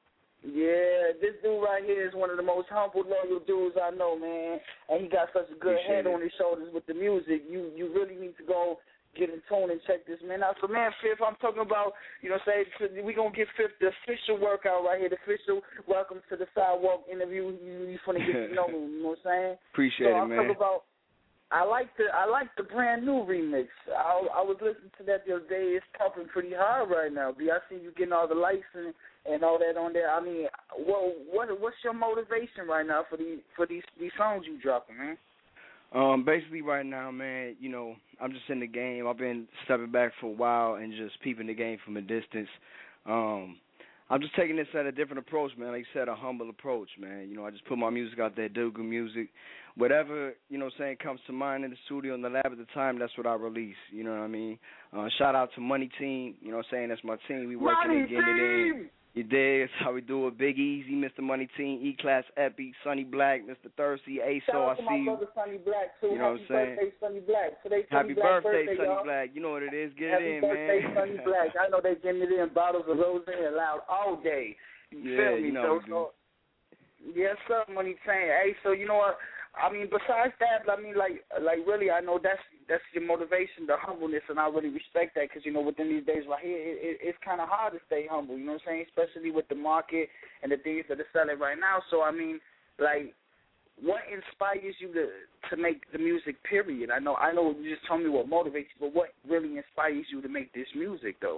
yeah, this dude right here is one of the most humble, loyal dudes I know, man. And he got such a good Appreciate head it. on his shoulders with the music. You you really need to go get in tune and check this man out. So, man, Fifth, I'm talking about, you know, say we going to get Fifth the official workout right here, the official welcome to the Sidewalk interview. You, you finna get to know me, you know what I'm saying? Appreciate so it, I'm man. talking about, I like the I like the brand new remix. I, I was listening to that the other day. It's popping pretty hard right now. B, I see you getting all the likes and, and all that on there. I mean, well, what what's your motivation right now for these for these these songs you dropping, man? Um, basically right now, man, you know, I'm just in the game. I've been stepping back for a while and just peeping the game from a distance. Um, I'm just taking this at a different approach, man. Like you said, a humble approach, man. You know, I just put my music out there, do good music. Whatever, you know what I'm saying, comes to mind in the studio, in the lab at the time, that's what I release. You know what I mean? Uh, shout out to Money Team. You know what I'm saying? That's my team. We working Money and getting team. it in. You dig? That's how we do it. Big Easy, Mister Money Team, E-Class Epic, Sonny Black, Mister Thirsty, A S O, I Shout out to see my you. brother Sonny Black, too. You know Happy what I'm saying? birthday, Sonny Black. Today's Sonny Happy Black birthday, birthday, Sonny y'all. Black. You know what it is. Get Happy it in, birthday, man. Sonny Black. I know they getting it in bottles of rose and loud all day. You Yeah, feel me? you know so, so, yes, sir, Money Team. Hey, so you know what? I mean, besides that, I mean, like, like really, I know that's that's your motivation, the humbleness, and I really respect that because, you know, within these days right here, it, it, it's kind of hard to stay humble, you know what I'm saying, especially with the market and the things that are selling right now. So, I mean, like, what inspires you to to make the music? Period. I know I know you just told me what motivates you, but what really inspires you to make this music though?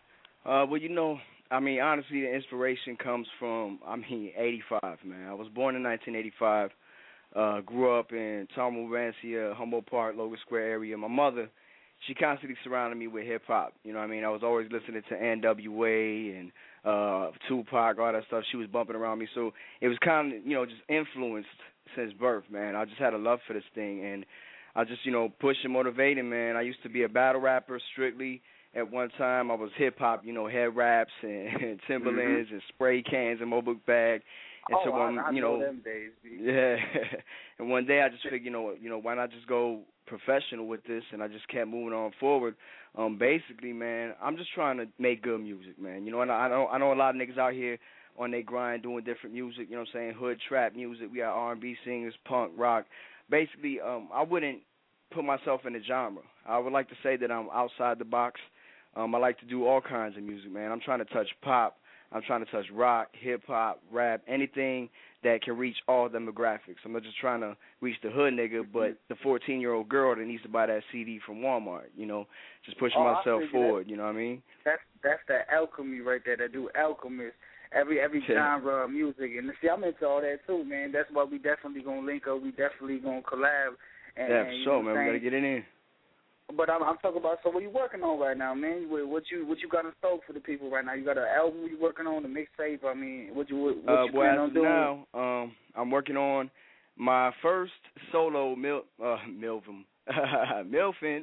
Uh, well, you know, I mean, honestly, the inspiration comes from, I mean, eighty-five, man. I was born in nineteen eighty-five. Uh, grew up in Talmadge, Rancia, Humboldt Park, Logan Square area. My mother, she constantly surrounded me with hip hop. You know what I mean? I was always listening to N W A and uh, Tupac, all that stuff. She was bumping around me. So it was kind of, you know, just influenced since birth, man. I just had a love for this thing. And I just, you know, push and motivating, man. I used to be a battle rapper strictly. At one time, I was hip hop, you know, head raps and, and Timberlands mm-hmm. and spray cans and Mobook bag. And oh, so when, I, I you know, know them days, B. yeah. And one day I just figured, you know, you know, why not just go professional with this? And I just kept moving on forward. Um, basically, man, I'm just trying to make good music, man. You know, and I know I know a lot of niggas out here on their grind doing different music. You know what I'm saying? Hood trap music. We got R and B singers, punk, rock. Basically, um, I wouldn't put myself in a genre. I would like to say that I'm outside the box. Um, I like to do all kinds of music, man. I'm trying to touch pop. I'm trying to touch rock, hip-hop, rap, anything that can reach all demographics. I'm not just trying to reach the hood nigga, but the fourteen-year-old girl that needs to buy that C D from Walmart, you know, just pushing oh, myself forward, you know what I mean? That's that's that alchemy right there, that do alchemist. Every every yeah. genre of music. And see, I'm into all that too, man. That's why we definitely going to link up. We definitely going to collab. And, yeah, and, for sure, man. We got to get it in. But I'm, I'm talking about, so what you working on right now, man? What, what you what you got in store for the people right now? You got an album you working on, a mixtape? I mean, what you what, what uh, you well, plan on doing? now, um, I'm working on my first solo mil uh Milvin Milfin.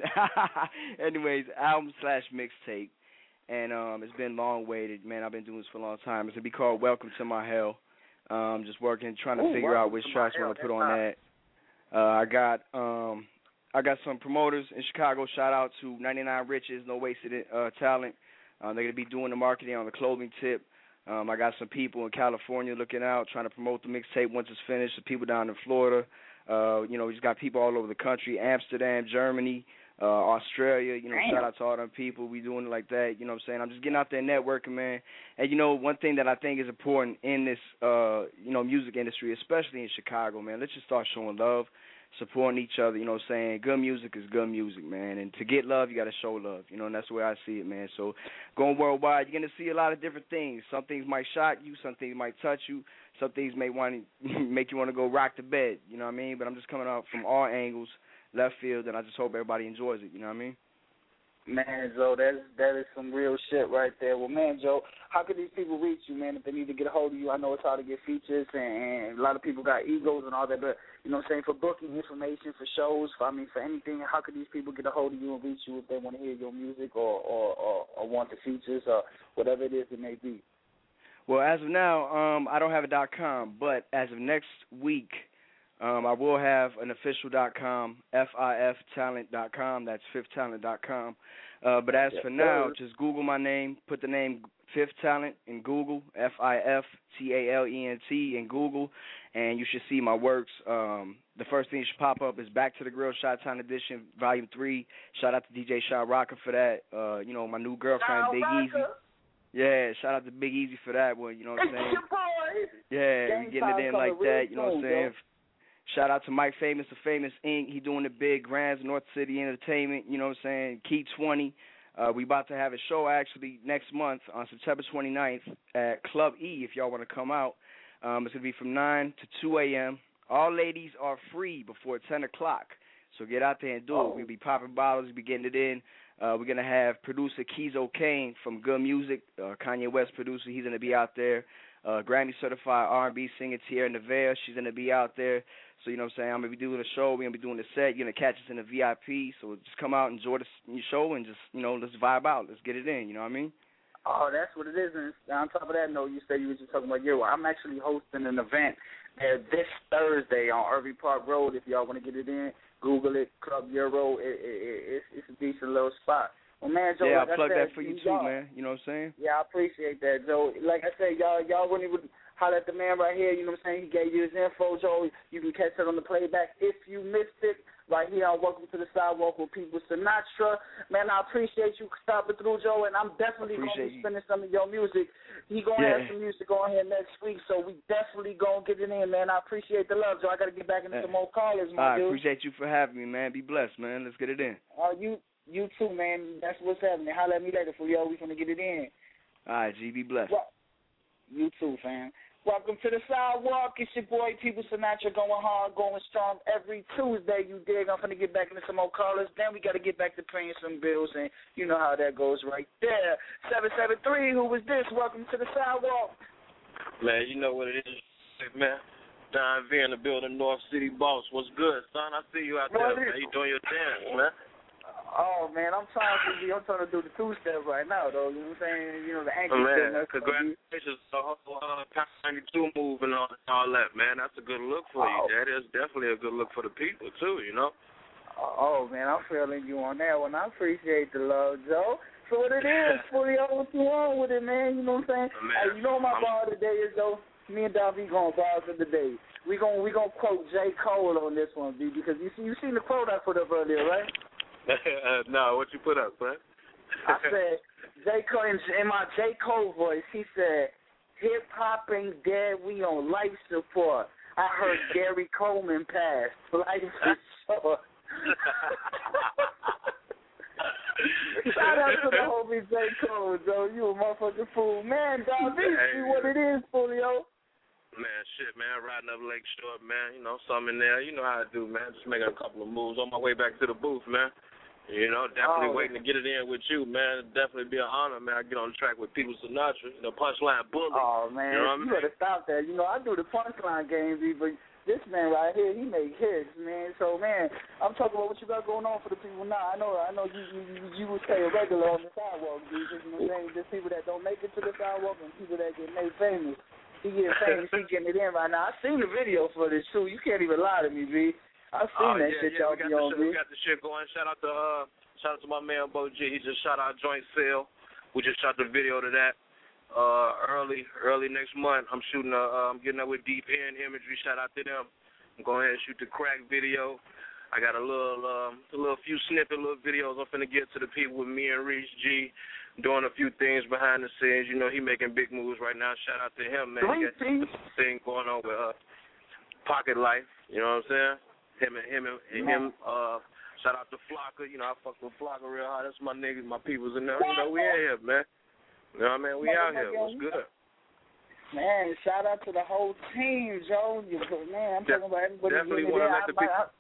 Anyways, album slash mixtape, and um, it's been long waited, man. I've been doing this for a long time. It's gonna be called Welcome to My Hell. Um, just working, trying to Ooh, figure out which tracks I want to put on that. Uh, I got um. I got some promoters in Chicago. Shout out to ninety-nine Riches, No Wasted uh, Talent. Uh, they're going to be doing the marketing on the clothing tip. Um, I got some people in California looking out, trying to promote the mixtape once it's finished. Some people down in Florida. Uh, you know, we just got people all over the country, Amsterdam, Germany, uh, Australia. You know, Damn. Shout out to all them people. We doing it like that. You know what I'm saying? I'm just getting out there networking, man. And, you know, one thing that I think is important in this, uh, you know, music industry, especially in Chicago, man, let's just start showing love. Supporting each other, you know what I'm saying? Good music is good music, man. And to get love, you got to show love, you know, and that's the way I see it, man. So going worldwide, you're going to see a lot of different things. Some things might shock you. Some things might touch you. Some things may want to make you want to go rock the bed, you know what I mean? But I'm just coming out from all angles, left field, and I just hope everybody enjoys it, you know what I mean? Man, Joe, that is, that is some real shit right there. Well, man, Joe, how can these people reach you, man, if they need to get a hold of you? I know it's hard to get features, and, and a lot of people got egos and all that, but, you know what I'm saying, for booking information, for shows, for, I mean, for anything, how can these people get a hold of you and reach you if they want to hear your music or, or, or, or want the features or whatever it is it may be? Well, as of now, um, I don't have a .com, but as of next week, Um, I will have an official .com, F I F talent dot com. That's fifth talent dot com. Uh, but as yes, for now, sir. just Google my name. Put the name Fifth Talent in Google, F I F T A L E N T in Google, and you should see my works. Um, the first thing that should pop up is Back to the Grill, Chi-Town Edition, Volume three. Shout out to D J Shaw Rocker for that. Uh, you know, my new girlfriend, Big Easy. Yeah, shout out to Big Easy for that one. You know what I'm saying? Yeah, we getting it in like that. You know what I'm saying? Shout out to Mike Famous of Famous Incorporated. He doing the big Grands North City Entertainment. You know what I'm saying? Key twenty. Uh, we about to have a show actually next month on September twenty-ninth at Club E. If y'all want to come out, um, it's gonna be from nine to two a.m. All ladies are free before ten o'clock. So get out there and do oh. it. We'll be popping bottles. We'll be getting it in. Uh, we're gonna have producer Keezo Kane from Good Music, uh, Kanye West producer. He's gonna be out there. Uh, Grammy certified R and B singer Tierra Neville. She's gonna be out there. So, you know what I'm saying, I'm going to be doing a show, we're going to be doing a set, you're going to catch us in the V I P, so just come out, enjoy the show, and just, you know, let's vibe out, let's get it in, you know what I mean? Oh, that's what it is, and on top of that note, you said you were just talking about Euro. I'm actually hosting an event there this Thursday on Irving Park Road. If y'all want to get it in, Google it, Club Euro. It, it, it, it's, it's a decent little spot. Well, man, Joe, yeah, like I'll plug I said, that for you, too, y'all, man, you know what I'm saying? Yeah, I appreciate that, Joe. Like I said, y'all, y'all wouldn't even... holler at the man right here. You know what I'm saying? He gave you his info, Joe. You can catch it on the playback if you missed it. Right here on Welcome to the Sidewalk with People Sinatra. Man, I appreciate you stopping through, Joe, and I'm definitely going to be spinning some of your music. He going to yeah. have some music on here next week, so we definitely going to get it in, man. I appreciate the love, Joe. I got to get back into hey. some more callers, my I dude. appreciate you for having me, man. Be blessed, man. Let's get it in. Uh, you you too, man. That's what's happening. Holler at me later for yo. We going to get it in. All right, G. Be blessed. Well, you too, fam. Welcome to the Sidewalk. It's your boy, People Sinatra, going hard, going strong every Tuesday, you dig. I'm going to get back into some more callers. Then we got to get back to paying some bills, and you know how that goes right there. seven seven three, who was this? Welcome to the Sidewalk. Man, you know what it is, man. Don V in the building, North City Boss. What's good, son? I see you out there, man. You doing your dance, man. Oh, man, I'm trying to be, I'm trying to do the two-step right now, though. You know what I'm saying? You know, the ankle oh, man, step. Congratulations on the whole uh, ninety-two move and all, all that, man. That's a good look for oh. you. That is definitely a good look for the people, too, you know? Oh, man, I'm feeling you on that one. I appreciate the love, Joe. So what it is, fully on what you on with it, man. You know what I'm saying? Oh, hey, you know what my I'm... bar today is, though? Me and Don B going bars of the day. We going we gonna quote J. Cole on this one, B, because you see you seen the quote I put up earlier, right? uh, no, what you put up, man? I said, J. Cole, in, in my J. Cole voice, he said, hip hop ain't dead, we on life support. I heard Gary Coleman passed. Life is short. Shout out to the homie J. Cole, Joe. You a motherfucking fool. Man, Don B, see what it is, Folio. Man, shit, man, riding up Lake Shore, man, you know, something in there. You know how I do, man, just making a couple of moves on my way back to the booth, man. You know, definitely oh, waiting to get it in with you, man. It'd definitely be an honor, man. I get on the track with People Sinatra, the punchline bully. Oh, man, you, know what you I mean? better stop that. You know, I do the punchline games, but this man right here, he make hits, man. So, man, I'm talking about what you got going on for the people now. I know I know you you, you would stay a regular on the sidewalk, dude. You know what I'm saying? There's people that don't make it to the sidewalk and people that get made famous. He getting famous, he getting it in right now. I seen the video for this, too. You can't even lie to me, B. I seen oh, that yeah, shit yeah, y'all be on, B. We got the shit going. Shout out to, uh, shout out to my man, Bo G. He just shot our joint sale. We just shot the video to that. Uh, early, early next month, I'm shooting a, uh, I'm getting up with Deep End Imagery. Shout out to them. I'm going ahead and shoot the crack video. I got a little, um, a little few snippet, little videos I'm finna get to the people with me and Reese G, doing a few things behind the scenes. You know, he making big moves right now. Shout out to him, man. He got a thing going on with uh, Pocket Life. You know what I'm saying? Him and him and, and him. Uh, shout out to Flocka. You know, I fuck with Flocka real hard. That's my niggas, my peoples in there. You know, we in here, man. You know what I mean? We out here. What's good? Man, shout out to the whole team, Joe. Man, I'm talking about everybody. Definitely want to let the people.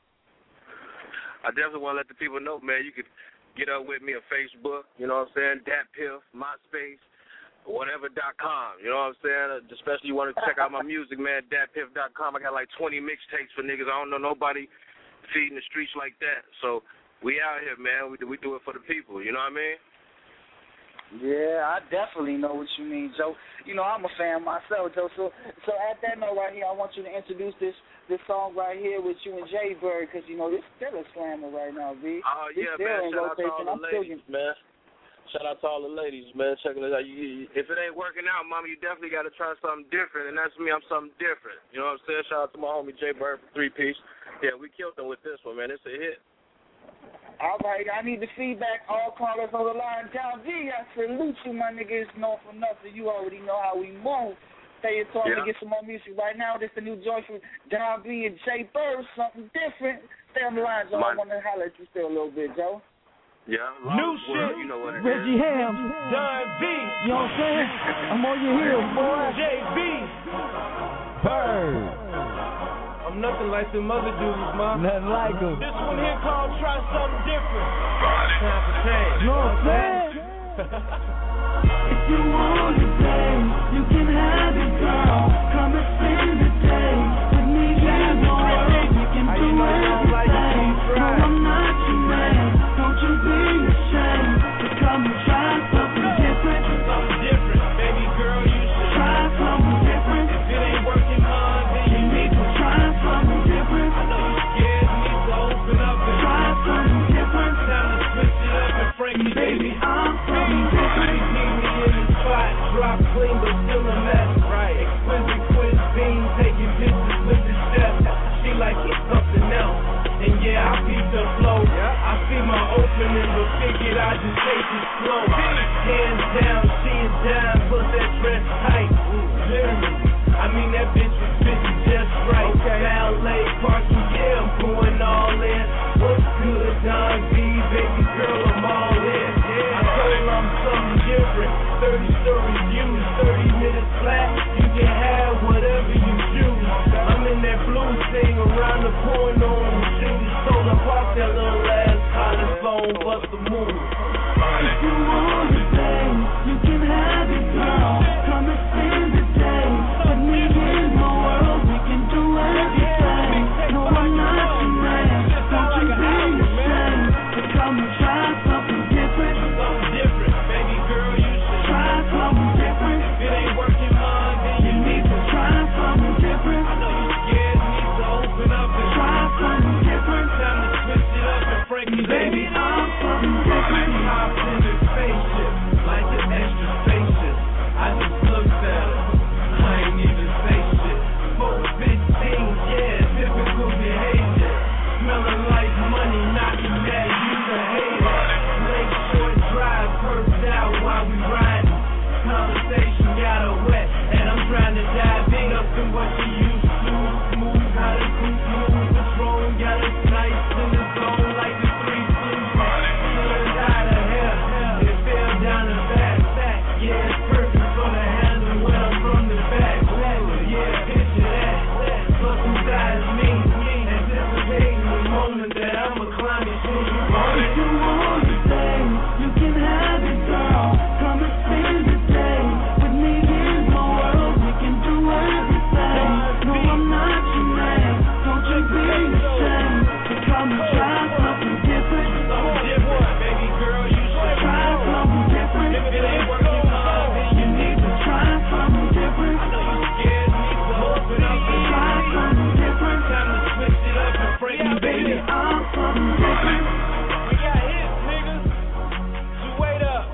I definitely want to let the people know, man. You could get up with me on Facebook. You know what I'm saying? Dat Piff, MySpace, whatever dot com. You know what I'm saying? Especially you want to check out my music, man. Dat Piff dot com. I got like twenty mixtapes for niggas. I don't know nobody feeding the streets like that. So we out here, man. We do, we do it for the people. You know what I mean? Yeah, I definitely know what you mean, Joe. You know, I'm a fan myself, Joe. So, so at that note right here, I want you to introduce this this song right here with you and Jay Bird, because you know it's still a slammer right now, B. Oh yeah, man. Shout out to all the ladies, man. Shout out to all the ladies, man. Check it out. You, if it ain't working out, mama, you definitely got to try something different, and that's me. I'm something different. You know what I'm saying? Shout out to my homie Jay Bird for three piece. Yeah, we killed them with this one, man. It's a hit. All right, I need the feedback. All callers on the line. Down V, I salute you, my nigga. It's no for nothing. You already know how we move. Stay in talk yeah. to get some more music right now. This is the new joint from Down V and Jay Bird, something different. Stay on the line, Joe. My... I want to holler at you still a little bit, Joe. Yeah, new shit. You know what it Reggie is. Hams, Don V. You know what I'm saying? I'm on your heels, boy. J B. Bird. I'm nothing like them other dudes, ma. Nothing like them. This one here called Try Something Different. Time for change. You know what I'm saying? If you want it, babe, you can have it, girl. Come and spend the day with me, yeah, boy. We can do everything. No, I'm not your man. Don't you be ashamed to come and try something different. Something different, baby girl, you should try something different. If it ain't working hard, then you need to try something different. I know you scared, you need to open up and try something different. Time to switch it up and Frankie, baby, I'm something different. Meet me in the spot, drop clean but still a mess. Right, exquisite. was something else. And yeah, I beat the flow. I see my opening, but figured I just take it slow. Hands down, she is down, plus that dress tight. Literally, I mean that bitch was fitting just right. Valet parking, yeah, I'm going all in. What's good, Don B, baby girl, I'm all in. I told her I'm something different. thirty story views, thirty minutes flat. You can have whatever you choose. I'm in that blue thing around the corner on the shooting. So I pop that little ass college phone, bust the move. If you want the day, you can have it, girl. Come and spend the day. Put me in my world, we can do everything. No, I'm not your man. Don't you be ashamed to come and try something different. Something different, baby girl, you should try something different. If it ain't working hard, then you need to try something different. I know you scared, need to open up and try something different. Time to switch it up and break me, baby. I'm something different. Hopped in the spaceship, like an extra spaceship. I just looked at her, I ain't even say shit. four fifteen, yeah, typical behavior. Smelling like money, knocking that you the hater. Lake Shore Drive, perked out while we riding. Conversation got her wet, and I'm trying to dive in up in what she used to. Smooth, how the coop move, what's wrong? Got us nice in the zone like the three blues. Feeling out of hair, it fell down the back. Yeah, it's perfect for the handle when I'm from the back. Yeah, picture that. Plus some size me, anticipating the moment that I'ma climb it soon. If you want the day, you can have it, girl. Come and spend the day with me in my world. We can do everything. No, I'm not your man. Don't you be ashamed to come and try something different. Something different, baby girl, you should try something different. If it ain't working hard, then you need to try something different. I know you scared, need to open up and try something different. Time to switch it up and break me, baby. I'm something different. We got hits, niggas. So wait up.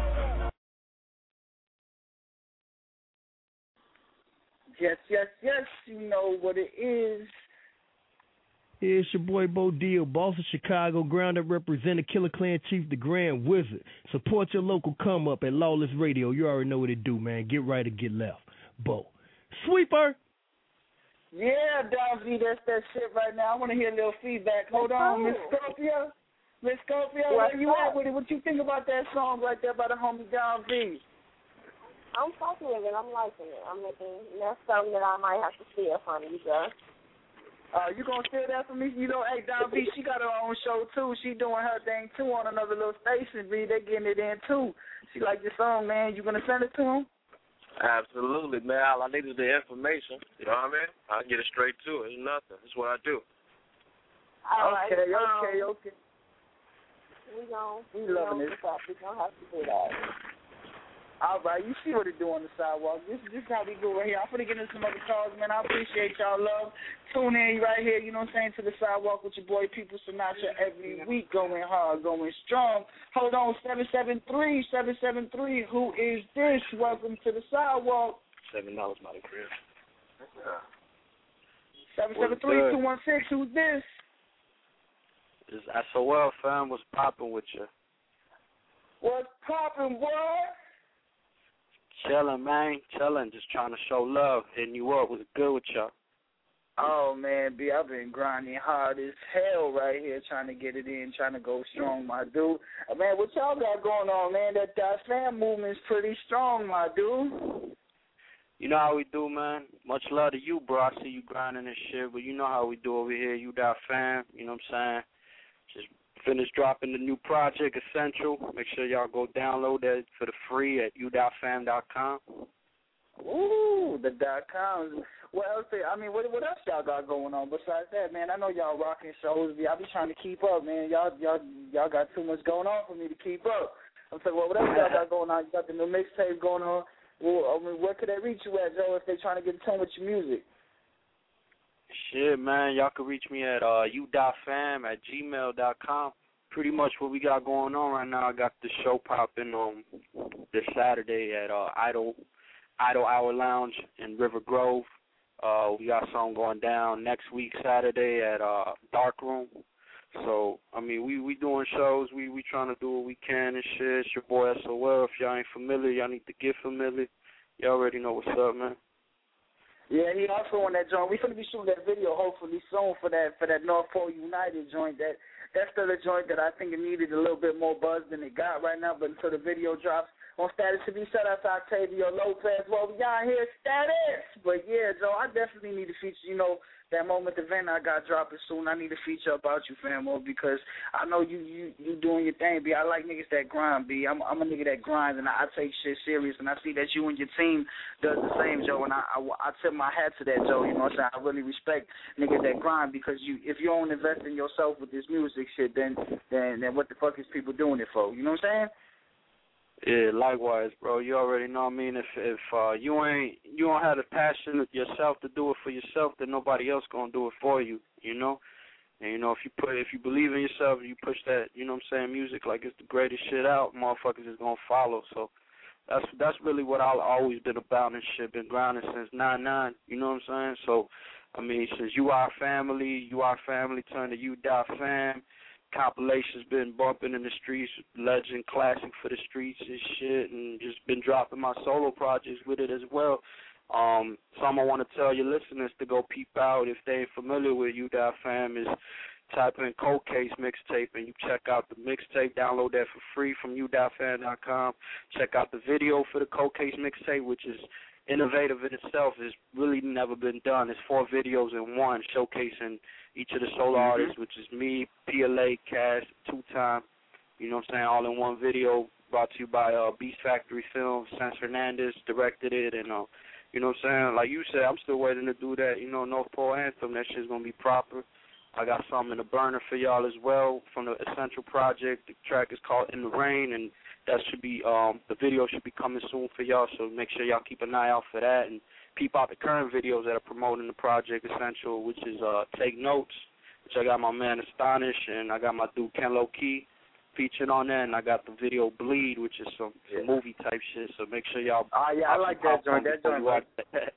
Yes, yes, yes, you know what it is. Yeah, it's your boy Bo Deal, boss of Chicago, ground up representative, Killer Clan Chief, the Grand Wizard. Support your local come up at Lawless Radio. You already know what it do, man. Get right or get left. Bo. Sweeper. Yeah, Davy, that's that shit right now. I want to hear a little feedback. Hold on, Miss Scorpio. Miss Scorpio, where you at with it? What you think about that song right there by the homie Davy? I'm fucking with it. I'm liking it. I'm making that's something that I might have to steal from you, girl. Uh, you gonna steal that from me? You know, hey, Don B, she got her own show too. She doing her thing too on another little station. B, they getting it in too. She like your song, man. You gonna send it to him? Absolutely, man. All I need is the information. You know what I mean? I get it straight to it. It's nothing. That's what I do. All right, okay, um, okay, okay. We gon' we we loving gon' it. We gonna have to do that. All right, you see what it do on the sidewalk. This, this is how we do right here. I'm going to get into some other calls, man. I appreciate y'all love. Tune in right here, you know what I'm saying, to the sidewalk with your boy People Sinatra every week, going hard, going strong. Hold on, seven seven three, seven seven three. Who is this? Welcome to the sidewalk. Seven dollars, my crib. seven seven three, two one six. Who's this? This is S O L, fam. What's poppin' with you? What's poppin', boy? Chillin', man. Chillin'. Just trying to show love. Hitting you up. What's good with y'all? Oh, man, B, I've been grinding hard as hell right here trying to get it in, trying to go strong, my dude. Uh, man, what y'all got going on, man? That, that fan movement's pretty strong, my dude. You know how we do, man. Much love to you, bro. I see you grinding and shit, but you know how we do over here. You that fam, you know what I'm saying? Just finished dropping the new project, Essential. Make sure y'all go download that for the free at u dot fam dot com. Ooh, the dot com. What else? I mean, what what else y'all got going on besides that, man? I know y'all rocking shows. I be trying to keep up, man. Y'all y'all y'all got too much going on for me to keep up. I'm saying, well, what else y'all got going on? You got the new mixtape going on. Well, I mean, where could they reach you at, Joe, if they trying to get in tune with your music? Shit, man, y'all can reach me at uh, u dot fam at gmail dot com. Pretty much what we got going on right now. I got the show popping on um, this Saturday at uh, Idle Idle Hour Lounge in River Grove. Uh, we got something going down next week Saturday at uh, Dark Room. So I mean, we we doing shows. We we trying to do what we can and shit. It's your boy S O L. If y'all ain't familiar, y'all need to get familiar. Y'all already know what's up, man. Yeah, he also on that joint. We finna be shooting that video hopefully soon for that for that North Pole United joint. That that's still a joint that I think it needed a little bit more buzz than it got right now. But until the video drops on Status T V, shout out to Octavio Lopez. Well, we got here Status. But yeah, Joe, I definitely need to feature. You know, that moment event I got dropping soon. I need to feature about you, famo, because I know you you you doing your thing, B. I like niggas that grind, B. I'm I'm a nigga that grinds, and I, I take shit serious, and I see that you and your team does the same, Joe. And I, I I tip my hat to that, Joe. You know what I'm saying? I really respect niggas that grind, because you if you don't invest in yourself with this music shit, then then then what the fuck is people doing it for? You know what I'm saying? Yeah, likewise, bro. You already know what I mean. If if uh, you ain't you don't have the passion yourself to do it for yourself, then nobody else gonna do it for you. You know, and you know if you put if you believe in yourself, you push that. You know what I'm saying? Music like it's the greatest shit out. Motherfuckers is gonna follow. So that's that's really what I've always been about and shit. Been grinding since nine nine. You know what I'm saying? So I mean, since you are family, you are family. Turn to you dot fam. Compilations been bumping in the streets, legend classic for the streets and shit, and just been dropping my solo projects with it as well. Um, something I want to tell your listeners to go peep out if they ain't familiar with you dot fam is type in Cold Case mixtape and you check out the mixtape. Download that for free from you dot fam dot com. Check out the video for the Cold Case mixtape, which is innovative in itself. It's really never been done. It's four videos in one, showcasing each of the solo mm-hmm. artists, which is me, P L A, Cash, Two Time. You know what I'm saying? All in one video, brought to you by uh, Beast Factory Films. Sans Hernandez directed it, and uh, you know what I'm saying? Like you said, I'm still waiting to do that. You know, North Pole Anthem. That shit's gonna be proper. I got something in the burner for y'all as well from the Essential Project. The track is called In the Rain, and that should be um, the video should be coming soon for y'all. So make sure y'all keep an eye out for that and peep out the current videos that are promoting the Project Essential, which is uh, Take Notes, which I got my man Astonish, and I got my dude Ken Low Key featured on that, and I got the video Bleed, which is some, some yeah. movie type shit. So make sure y'all. Ah, uh, yeah, I like that joint. That joint. Like that.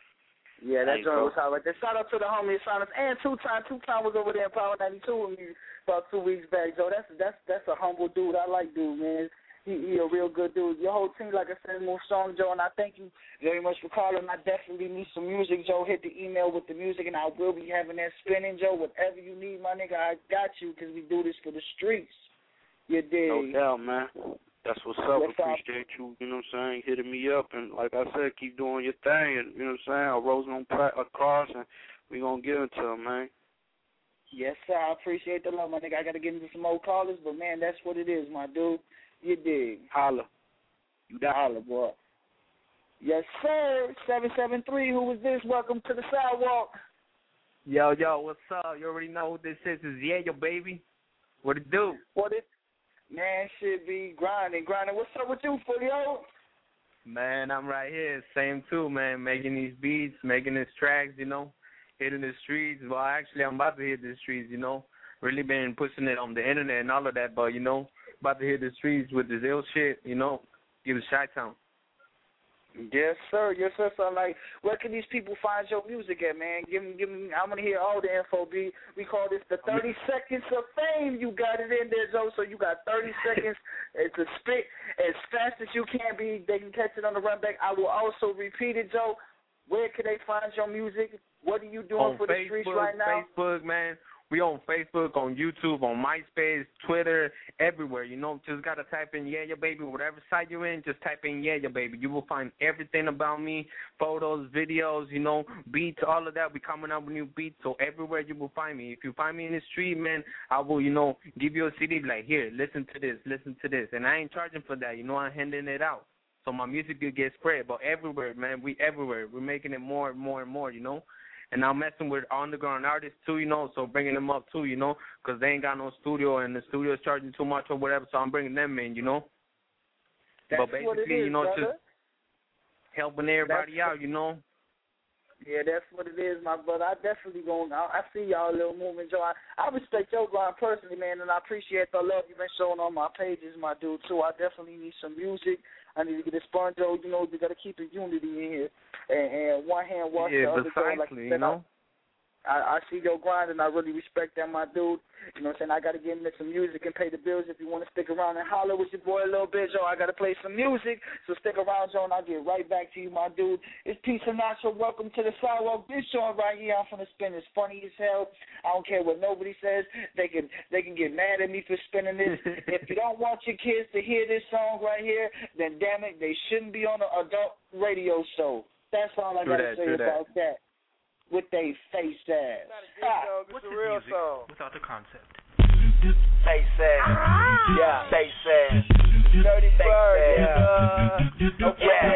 Yeah, that joint was hot. Like that. Shout out to the homie Astonish and Two Time. Two Time was over there in Power ninety-two with me about two weeks back. So that's that's that's a humble dude. I like dude, man. He, he a real good dude. Your whole team, like I said, move strong, Joe, and I thank you very much for calling. I definitely need some music, Joe. Hit the email with the music, and I will be having that spinning, Joe. Whatever you need, my nigga, I got you, because we do this for the streets. You dig? No doubt, man. That's what's up. Yes, appreciate I... you, you know what I'm saying, hitting me up. And like I said, keep doing your thing. And, you know what I'm saying, our road's going to cross, and we going to give it to them, man. Yes, sir. I appreciate the love, my nigga. I got to get into some more callers, but, man, that's what it is, my dude. You dig? Holla. You got holla, boy. Yes, sir. seven seven three, who is this? Welcome to the sidewalk. Yo, yo, what's up? You already know who this is. Is yeah, yo, baby. What it do? What it? Man, shit be grinding, grinding. What's up with you, Fulio? Man, I'm right here. Same too, man. Making these beats, making these tracks, you know. Hitting the streets. Well, actually, I'm about to hit the streets, you know. Really been pushing it on the internet and all of that, but, you know, about to hit the streets with this ill shit, you know. Give it Chi-Town. Yes, sir. Yes, sir. So, like, where can these people find your music at, man? Give me, give me. I want to hear all the info, B. We call this the thirty seconds of fame. You got it in there, Joe. So you got thirty seconds to spit as fast as you can. Be they can catch it on the run back. I will also repeat it, Joe. Where can they find your music? What are you doing on for Facebook, the streets right now? Facebook, man. We on Facebook, on YouTube, on MySpace, Twitter, everywhere. You know, just got to type in Yeah, Your Baby. Whatever site you're in, just type in Yeah, Your Baby. You will find everything about me, photos, videos, you know, beats, all of that. We coming out with new beats, so everywhere you will find me. If you find me in the street, man, I will, you know, give you a C D, like, here, listen to this, listen to this. And I ain't charging for that. You know, I'm handing it out. So my music will get spread. But everywhere, man, we everywhere. We're making it more and more and more, you know. And I'm messing with underground artists, too, you know, so bringing them up, too, you know, because they ain't got no studio and the studio is charging too much or whatever, so I'm bringing them in, you know. That's but basically, what it is, you know, brother. just helping everybody That's out, you know. Yeah, that's what it is, my brother. I definitely going. I, I see y'all little movement, Joe. I, I respect your grind personally, man, and I appreciate the love you've been showing on my pages, my dude. Too. I definitely need some music. I need to get this Sponjo. You know, you got to keep the unity in here, and, and one hand wash yeah, the other. Yeah, like you know. I, I see your grind, and I really respect that, my dude. You know what I'm saying? I got to get into some music and pay the bills. If you want to stick around and holler with your boy a little bit, Joe, I got to play some music. So stick around, Joe, and I'll get right back to you, my dude. It's P. Sinatra. Welcome to the Sidewalk. This joint right here, I'm going to spin. It's funny as hell. I don't care what nobody says. They can they can get mad at me for spinning this. If you don't want your kids to hear this song right here, then damn it, they shouldn't be on an adult radio show. That's all I got to say about that. that. With they face ass. Ah, what's a real song? Without the concept. Face ass. Ah. Yeah. Face ass. Dirty bird. Yeah. Okay.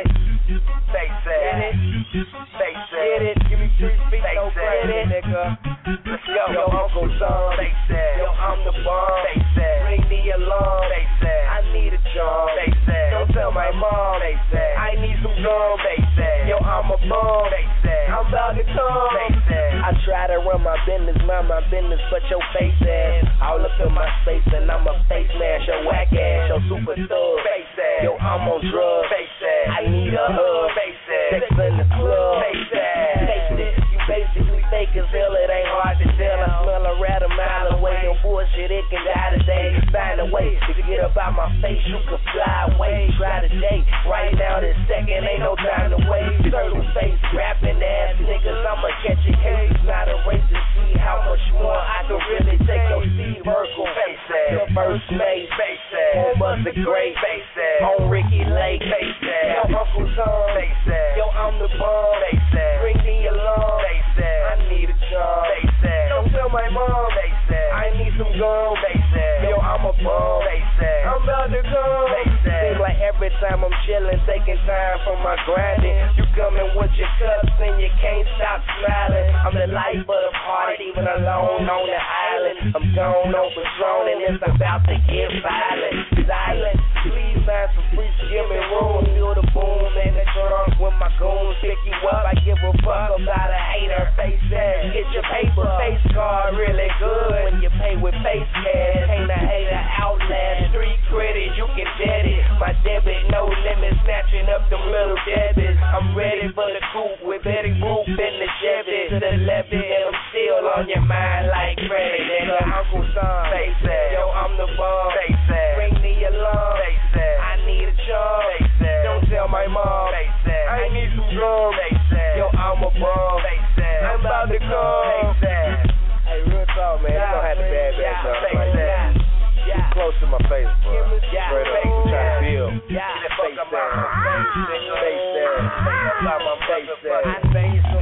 Face ass. Face ass. Get it. Give me three feet. No credit, nigga. Let's go. Yo, Uncle Son. Face ass. Yo, I'm the bomb. Face ass. Bring me along. Face ass. I need a job. Face ass. Don't tell my mom. Face ass. I need some gum. Face ass. Yo, I'm a bum. Face ass. I'm about to come. Face ass. I try to run my business, mind my business, but your face ass all up in my space, and I'm a face man. Your whack ass, your super thug. Face ass. Yo, I'm on drugs. Face ass. I need a hug. Face ass. Sex in the club. Face ass. Taste it. You basically fake as hell. It ain't hard to tell. I smell a rat a mile away. Your bullshit, it can die today. Find a way to get up out my face. You can fly away. Try today. Right now, this second ain't no time to wait. Turtle face, rapping ass niggas. I'ma catch a case. It's not a race to see how much more I can really take your Steve Urkel. Face ass. Your first mate. Face ass. Home of the great. Face ass. On Ricky Lake. Face ass. Yo, Uncle Tom. Face ass. Yo, I'm the bomb. Face ass. Bring me along. Face ass. I need a job. Face ass. Don't tell my mom. Face ass. I need some gum. Face ass. Yo, I'm a bum. Face ass. I'm about to come. Face ass. Seems like every time I'm chilling, taking time from my grinding, you coming with your cups and you can't stop smiling. I'm the life of the party, even alone on the island. I'm gone on Patron and it's about to get violent. Silent, please find some free give me room. Feel the boom in the trunk when my goons pick you up. I give a fuck about a hater. Face ass, get your paper. Face card really good when you pay with face cash. Ain't a hater outlast. Street credit, you can bet it. My debit, no limit, snatching up them little debits. I'm ready for the coupe with Betty Boop in the Chevy. To the left and I'm still on your mind like credit. Nigga, Uncle Son. Face ass. Yo, I'm the bomb. Face ass. Bring me along. Face ass. I need a job. Face ass. Don't tell my mom. Face ass. I need some gum. Face ass. Yo, I'm a bomb. Face ass. I'm about to come. Face ass. Hey, real talk, man. You don't have to bad bad stuff like that. Yeah. Close to my face, bro. Yeah. Straight up, I'm trying to feel. Yeah. Face ass. Face ass. About my face ass. I think so.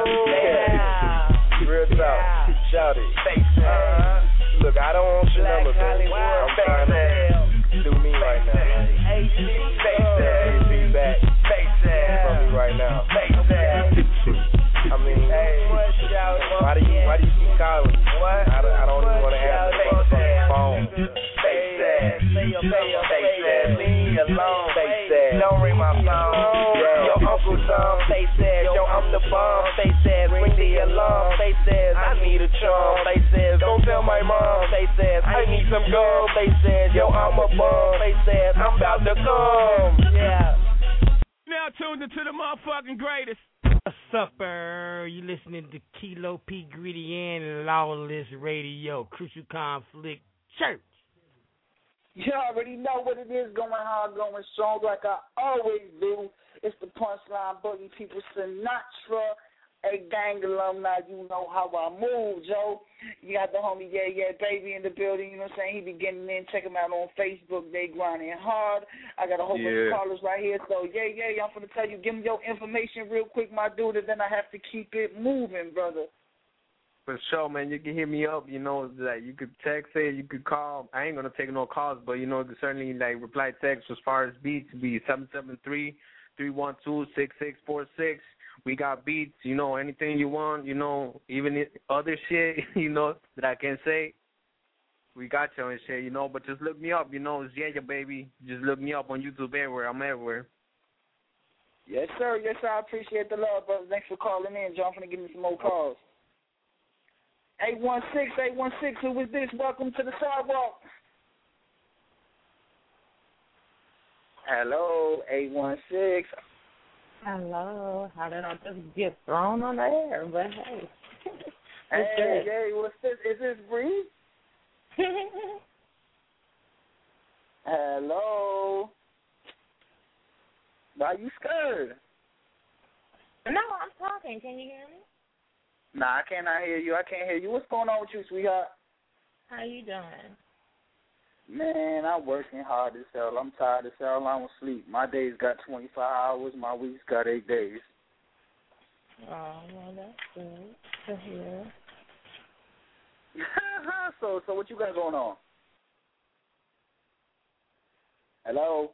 Yeah. Real talk. Shout it. Face ass. Look, I don't want your number, baby. I'm trying to do me right now. Face ass. Be back. Face ass. From me right now. Face ass. I mean, why do you why do you keep calling me? What? I don't, I don't even want to answer the motherfucking phone. Face ass. Face ass. Leave me alone. Face ass. Don't ring my phone. Yo, Uncle Tom. Face ass. Yo, I'm the bomb. Face ass. Ring the alarm. Face ass. I need a charm. Face ass. Don't tell my mom. Face ass. I need some gum. Face ass. Yo, I'm a bum. Face ass. I'm about to come. Yeah. Now tuned into the motherfucking greatest. What's up, er? You listening to Kilo P. Gritty and Lawless Radio, Crucial Conflict Church. You already know what it is, going hard, going strong, like I always do. It's the Punchline Boogie People Sinatra, a gang alumni. You know how I move, Joe. You got the homie Yeah Yeah Baby in the building. You know what I'm saying? He be getting in. Check him out on Facebook. They grinding hard. I got a whole Yeah. bunch of callers right here. So yeah, yeah, I'm gonna tell you. Give me your information real quick, my dude, and then I have to keep it moving, brother. For sure, man. You can hit me up. You know, like you could text it, you could call. I ain't gonna take no calls, but you know, you can certainly like reply text as far as beats be seven seven three, three one two, six six four six. We got beats, you know, anything you want, you know, even if other shit, you know, that I can say. We got you and shit, you know, but just look me up, you know, it's Yeah Yeah Baby. Just look me up on YouTube everywhere. I'm everywhere. Yes, sir. Yes, sir. I appreciate the love, brother. Thanks for calling in, John. I'm going to give me some more calls. eight one six, eight one six, who is this? Welcome to the sidewalk. Hello, eight one six. Hello. How did I just get thrown on the air? But hey. Hey, hey, what's this? Is this Bree? Hello. Why you scared? No, I'm talking. Can you hear me? Nah, I cannot hear you. I can't hear you. What's going on with you, sweetheart? How you doing? Man, I'm working hard as hell. I'm tired as hell. I don't sleep. My days got twenty-five hours. My weeks got eight days. Oh, well, that's good to hear. so, so what you got going on? Hello?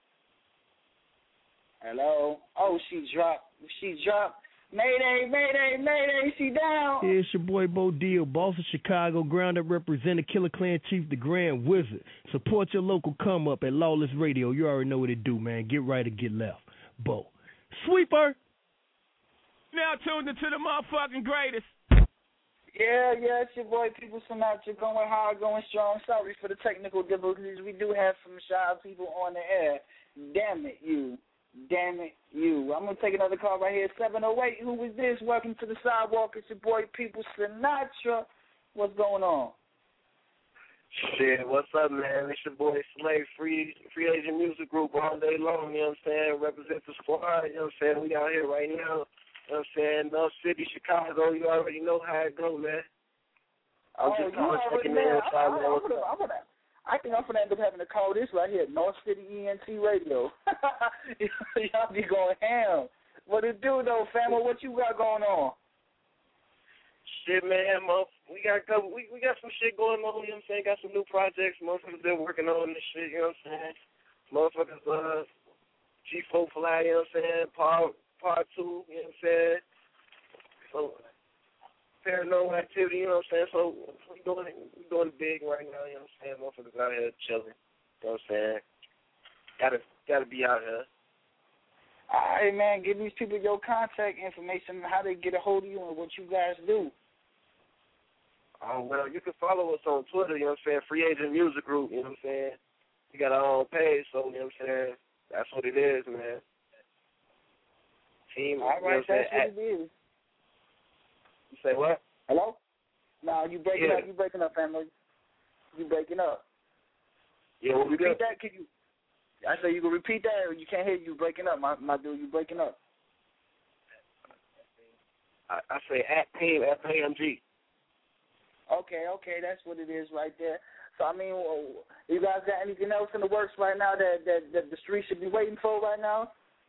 Hello? Oh, she dropped. She dropped. Mayday, mayday, mayday, she down. Yeah, it's your boy Bo Deal, boss of Chicago, ground up representative, Killer Clan Chief, the Grand Wizard. Support your local come up at Lawless Radio. You already know what it do, man. Get right or get left. Bo. Sweeper. Now tuned into the motherfucking greatest. Yeah, yeah, it's your boy People Sinatra going hard, going strong. Sorry for the technical difficulties. We do have some shy people on the air. Damn it, you. Damn it, you. I'm going to take another call right here. seven oh eight, who is this? Welcome to the sidewalk. It's your boy People Sinatra. What's going on? Shit, what's up, man? It's your boy Slay, Free Free Agent Music Group all day long, you know what I'm saying? Represent the squad, you know what I'm saying? We out here right now, you know what I'm saying? North City, Chicago, you already know how it go, man. I'm oh, just calling checking in. I, I, man. I, I, I, I think I'm going to end up having to call this right here, North City E N T Radio. Y'all be going ham. What it do, though, family? What you got going on? Shit, man, we got couple, we we got some shit going on, you know what I'm saying? Got some new projects. Motherfuckers been working on this shit, you know what I'm saying? Motherfuckers, uh, G four Fly, you know what I'm saying? Part, part two, you know what I'm saying? So, paranormal activity, you know what I'm saying? So, we doing it, we doing it big right now, you know what I'm saying? Motherfuckers out here chilling, you know what I'm saying? Gotta, gotta be out here. All right, man, give these people your contact information, how they get a hold of you and what you guys do. Oh, well, you can follow us on Twitter, you know what I'm saying, Free Agent Music Group, you know what I'm saying. We got our own page, so, you know what I'm saying, that's what it is, man. Team, All right, you know what that's what it is. You say what? Hello? No, you breaking yeah. up, you breaking up, family. You breaking up. Yeah, what we repeat do? that, can you? I say you can repeat that, or you can't hear you breaking up, my, my dude, you breaking up. I, I say at Team F A M G. Okay, okay, that's what it is right there. So, I mean, you guys got anything else in the works right now that, that, that the street should be waiting for right now?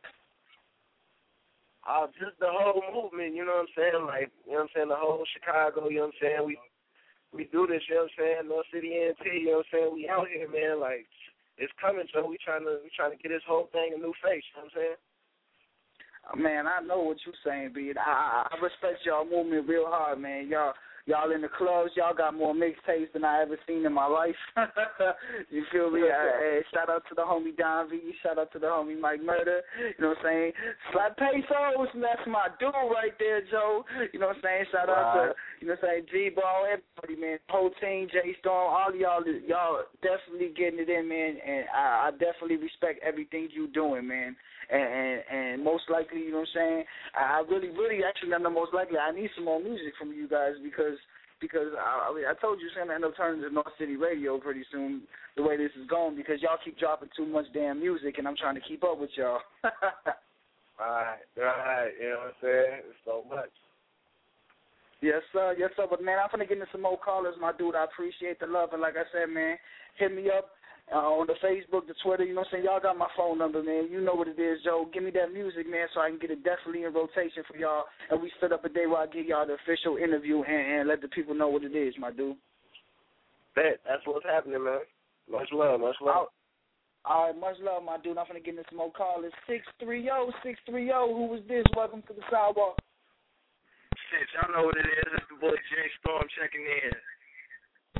Uh, just the whole movement, you know what I'm saying? Like, you know what I'm saying, the whole Chicago, you know what I'm saying? We we do this, you know what I'm saying? North City E N T, you know what I'm saying? We out here, man, like, it's coming, so we trying to we trying to get this whole thing a new face, you know what I'm saying? Man, I know what you're saying, B. I, I respect y'all movement real hard, man. Y'all y'all in the clubs, y'all got more mixtapes than I ever seen in my life. You feel me? Yeah, I, I, shout out to the homie Don V. Shout out to the homie Mike Murder. You know what I'm saying? Slap Pesos, that's my dude right there, Joe. You know what I'm saying? Shout out right. to, you know what I'm saying, G-Ball, everybody, man. Whole team, J-Storm, all of y'all, y'all definitely getting it in, man. And I, I definitely respect everything you doing, man. And, and and most likely, you know what I'm saying, I really, really, actually, I'm the most likely, I need some more music from you guys because because I, I told you it's going to end up turning to North City Radio pretty soon, the way this is going, because y'all keep dropping too much damn music, and I'm trying to keep up with y'all. Right, right, you know what I'm saying? It's so much. Yes, sir, yes, sir, but, man, I'm going to get into some more callers, my dude. I appreciate the love, and like I said, man, hit me up. Uh, on the Facebook, the Twitter, you know what I'm saying? Y'all got my phone number, man. You know what it is, Joe. Give me that music, man, so I can get it definitely in rotation for y'all. And we set up a day where I give y'all the official interview and, and let the people know what it is, my dude. Bet. That's what's happening, man. Much love, much love. All right, much love, my dude. I'm going to get into some more callers. six three zero, six three zero. Who was this? Welcome to the sidewalk. Shit, y'all know what it is. It's the boy J Storm checking in.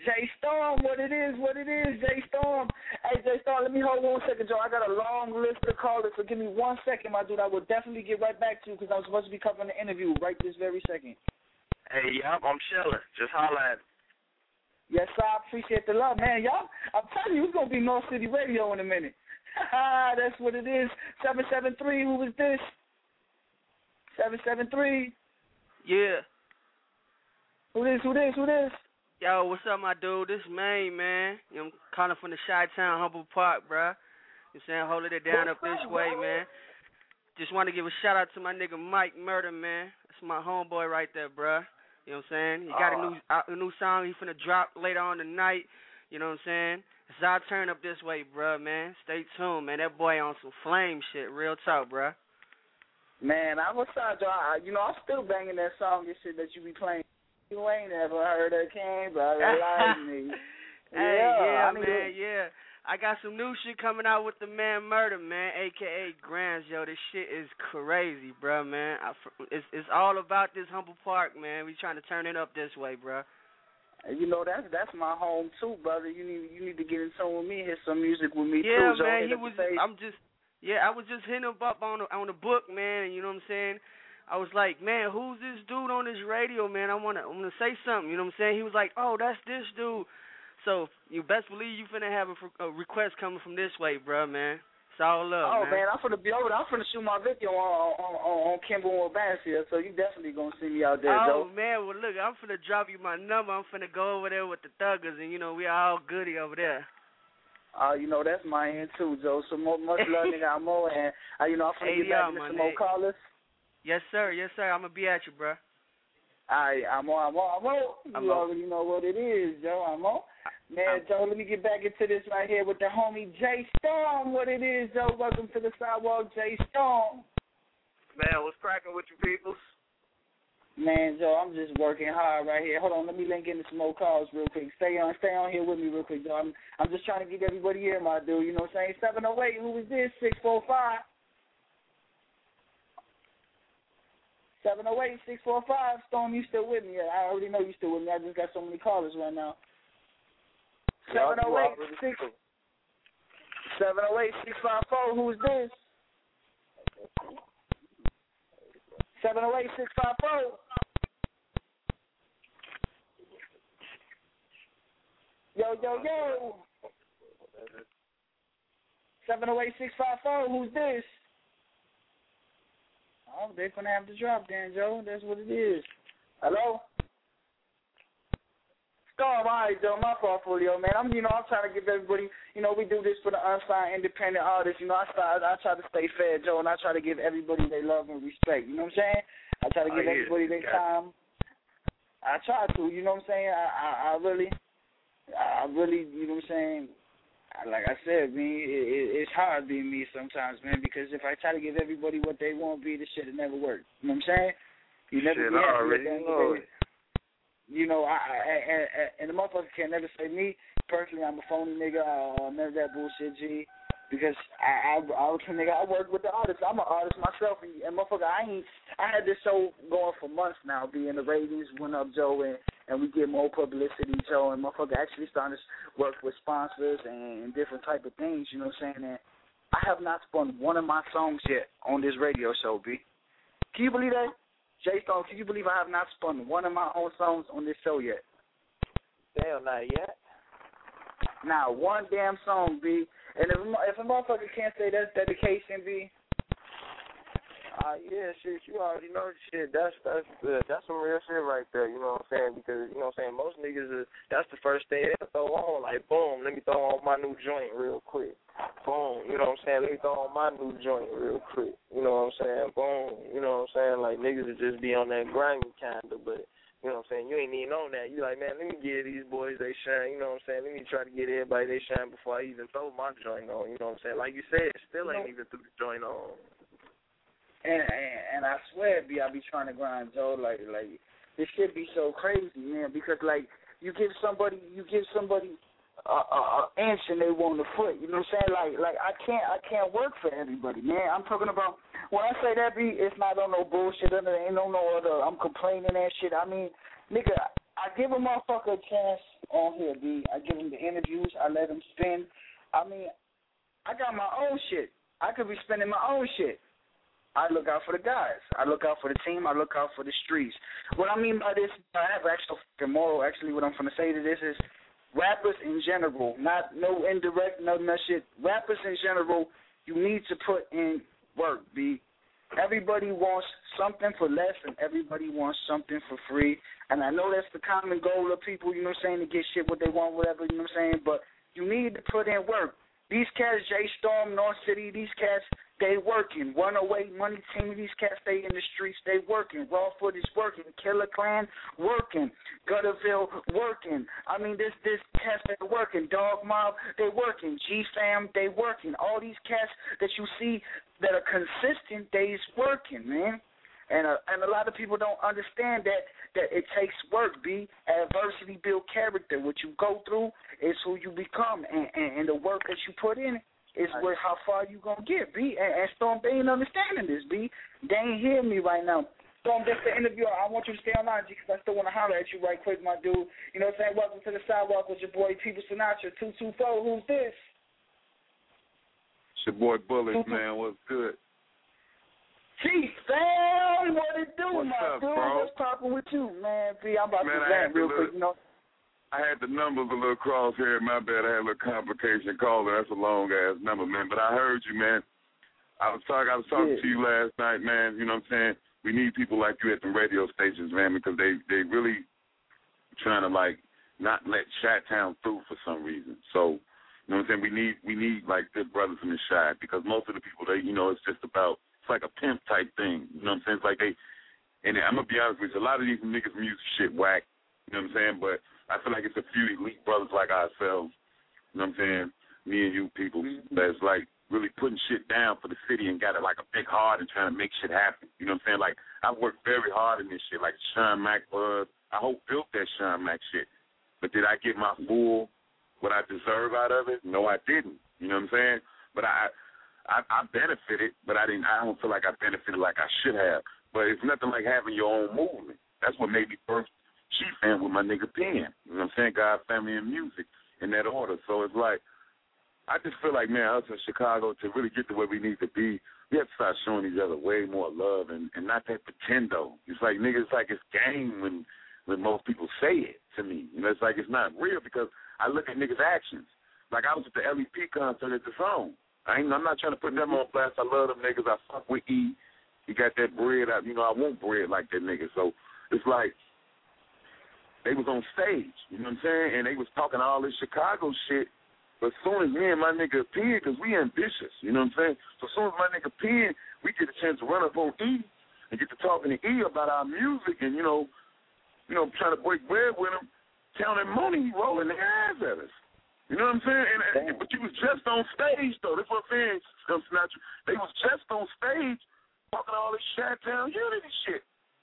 Jay Storm, what it is, what it is, Jay Storm. Hey, Jay Storm, let me hold one second, Joe. I got a long list of callers, so give me one second, my dude. I will definitely get right back to you because I'm supposed to be covering the interview right this very second. Hey, yup, I'm chilling. Just holla at me. Yes, sir, I appreciate the love, man. Y'all, I'm telling you, it's going to be North City Radio in a minute. That's what it is. seven seven three, who is this? seven seven three. Yeah. Who this, who this, who this? Yo, what's up, my dude? This Maine, man. You know, I'm calling from the Chi-Town, Humble Park, bruh. You know what I'm saying? Holding it down what's up this up, way, bro? Man. Just want to give a shout-out to my nigga Mike Murder, man. That's my homeboy right there, bruh. You know what I'm saying? He got uh, a new uh, a new song he finna drop later on tonight. You know what I'm saying? It's our turn up this way, bruh, man. Stay tuned, man. That boy on some flame shit. Real talk, bruh. Man, I was sorry, John. You know, I'm still banging that song and shit that you be playing. You ain't ever heard of King, brother, like me. Hey, yeah, yeah, I mean, man, yeah. I got some new shit coming out with the man Murder, man, a k a. Grams. Yo, this shit is crazy, bro, man. I, it's it's all about this Humble Park, man. We trying to turn it up this way, bro. You know, that's that's my home, too, brother. You need you need to get in tune with me, hear some music with me, yeah, too. Yeah, man, he was, I'm just, yeah, I was just hitting him up on the, on the book, man, and you know what I'm saying? I was like, man, who's this dude on this radio, man? I wanna, I wanna say something. You know what I'm saying? He was like, oh, that's this dude. So you best believe you finna have a, a request coming from this way, bro, man. It's all love, oh, man. Oh man, I'm finna be over there. I'm finna shoot my video on on on, on Kimball Bansfield, so you definitely gonna see me out there, oh, Joe. man, well look, I'm finna drop you my number. I'm finna go over there with the thuggers, and you know we all goody over there. Uh, you know that's my end too, Joe. So more, much love, nigga. I'm more, and uh, you know I'm finna hey, get back yo, into some more callers. Yes, sir. Yes, sir. I'm going to be at you, bro. All right, I'm on. I'm on. I'm on. You I'm already on. know what it is, Joe. I'm on. Man, I'm... Joe, let me get back into this right here with the homie Jay Storm. What it is, Joe. Welcome to the sidewalk, Jay Storm. Man, what's cracking with you peoples? Man, Joe, I'm just working hard right here. Hold on, let me link into some more calls real quick. Stay on, stay on here with me real quick, Joe. I'm, I'm just trying to get everybody here, my dude. You know what I'm saying? seven oh eight, who is this? six four five. seven oh eight, six four five. Storm, you still with me? I already know you still with me. I just got so many callers right now. seven oh eight, six seven oh eight, six five four. Who's this? seven oh eight, six five four. Yo, yo, yo. seven oh eight, six five four. Who's this? Oh, they're going to have to drop then, Joe. That's what it is. Hello? Storm, all right, Joe. My fault for you, man. I'm, you know, I'm trying to give everybody, you know, we do this for the unsigned independent artists. You know, I start, I try to stay fair, Joe, and I try to give everybody their love and respect. You know what I'm saying? I try to give everybody their time. I try to, you know what I'm saying? I, I, I really, I really, you know what I'm saying? Like I said, man, it, it, it's hard being me sometimes, man, because if I try to give everybody what they want to be, this shit will never work. You know what I'm saying? You never shit, be happy I already know it. You know, I, I, I, I, and the motherfucker can never say me. Personally, I'm a phony nigga. Uh, none of that bullshit, G. Because I, I, I was a nigga. I work with the artists. I'm an artist myself, and, and motherfucker, I ain't. I had this show going for months now, being the ratings went up, Joe, and, and we get more publicity, Joe, and motherfucker actually starting to work with sponsors and different type of things. You know what I'm saying? And I have not spun one of my songs yet on this radio show, B. Can you believe that? Jay Stone, can you believe I have not spun one of my own songs on this show yet? Damn, not yet. Now, one damn song, B. And if, if a motherfucker can't say that's dedication, B. Uh, yeah, shit, you already know shit. That's that's uh, that's some real shit right there, you know what I'm saying? Because, you know what I'm saying, most niggas, is, that's the first thing they throw on. Like, boom, let me throw on my new joint real quick. Boom, you know what I'm saying? Let me throw on my new joint real quick. You know what I'm saying? Boom, you know what I'm saying? Like, niggas would just be on that grimy kind of, but, you know what I'm saying? You ain't even on that. You like, man, let me give these boys they shine. You know what I'm saying? Let me try to get everybody they shine before I even throw my joint on. You know what I'm saying? Like you said, still ain't even threw the joint on. And, and and I swear, B, I be trying to grind, Joe. Like like this shit be so crazy, man. Because like you give somebody you give somebody a, a, a inch and they want a foot. You know what I'm saying? Like like I can't I can't work for everybody, man. I'm talking about when I say that, B, it's not on no bullshit. There ain't no no other. I'm complaining and shit. I mean, nigga, I give a motherfucker a chance on here, B. I give them the interviews. I let them spin. I mean, I got my own shit. I could be spending my own shit. I look out for the guys. I look out for the team. I look out for the streets. What I mean by this, I have actual fucking moral. Actually, what I'm going to say to this is rappers in general, not no indirect, no that shit. Rappers in general, you need to put in work, B. Everybody wants something for less and everybody wants something for free. And I know that's the common goal of people, you know what I'm saying, to get shit what they want, whatever, you know what I'm saying. But you need to put in work. These cats, J Storm, North City, these cats, they working. one oh eight, Money Team, these cats, they in the streets, they working. Raw Footage working. Killer Clan working. Gutterville working. I mean, this this cats, they working. Dog Mob, they working. G-Fam, they working. All these cats that you see that are consistent, they's working, man. And uh, and a lot of people don't understand that that it takes work, B. Adversity build character. What you go through is who you become, and, and, and the work that you put in is where how far you gonna get, B. And, and Storm, they ain't understanding this, B. They ain't hearing me right now. Storm, that's the interview. I want you to stay online, G, because I still want to holler at you right quick, my dude. You know what I'm saying? Welcome to the Sidewalk with your boy People Sinatra two two four. Who's this? It's your boy Bullet, man. What's good? Chief, fam, what it do, What's my up, dude? bro? What's poppin' with you, man? B, I'm about Man, to I rant had real to quick, look. you know. I had the numbers a little cross here. My bad. I had a little complication calling. That's a long ass number, man. But I heard you, man. I was talking. I was talking Yeah. to you last night, man. You know what I'm saying? We need people like you at the radio stations, man, because they they really trying to like not let Chi-Town through for some reason. So you know what I'm saying? We need we need like good brothers in the Chi, because most of the people they you know it's just about it's like a pimp type thing. You know what I'm saying? It's like they and I'm gonna be honest with you, a lot of these niggas music shit whack. You know what I'm saying? But I feel like it's a few elite brothers like ourselves, you know what I'm saying, me and you people, that's like really putting shit down for the city and got it like a big heart and trying to make shit happen. You know what I'm saying? Like, I've worked very hard in this shit, like Sean Mack was. I hope built that Sean Mack shit. But did I get my full, what I deserve out of it? No, I didn't. You know what I'm saying? But I I, I benefited, but I didn't. I don't feel like I benefited like I should have. But it's nothing like having your own movement. That's what made me first G-Fam with my nigga Penn. You know what I'm saying? God, family, and music in that order. So it's like, I just feel like, man, us in Chicago, to really get to where we need to be, we have to start showing each other way more love and, and not that pretendo. It's like, niggas, it's like it's game when, when most people say it to me. You know, it's like it's not real because I look at niggas' actions. Like, I was at the L E P concert at the Zone. I ain't, I'm not trying to put them on blast. I love them niggas. I fuck with E. He got that bread. I, you know, I want bread like that nigga. So it's like, they was on stage, you know what I'm saying, and they was talking all this Chicago shit, but as soon as me and my nigga Penn, because we ambitious, you know what I'm saying, so as soon as my nigga Penn, we get a chance to run up on E and get to talking to E about our music and, you know, you know, trying to break bread with him, counting money, rolling their eyes at us. You know what I'm saying? And, and, but you was just on stage, though. That's what I'm saying, Sinatra. They was just on stage talking all this Chi-Town unity shit.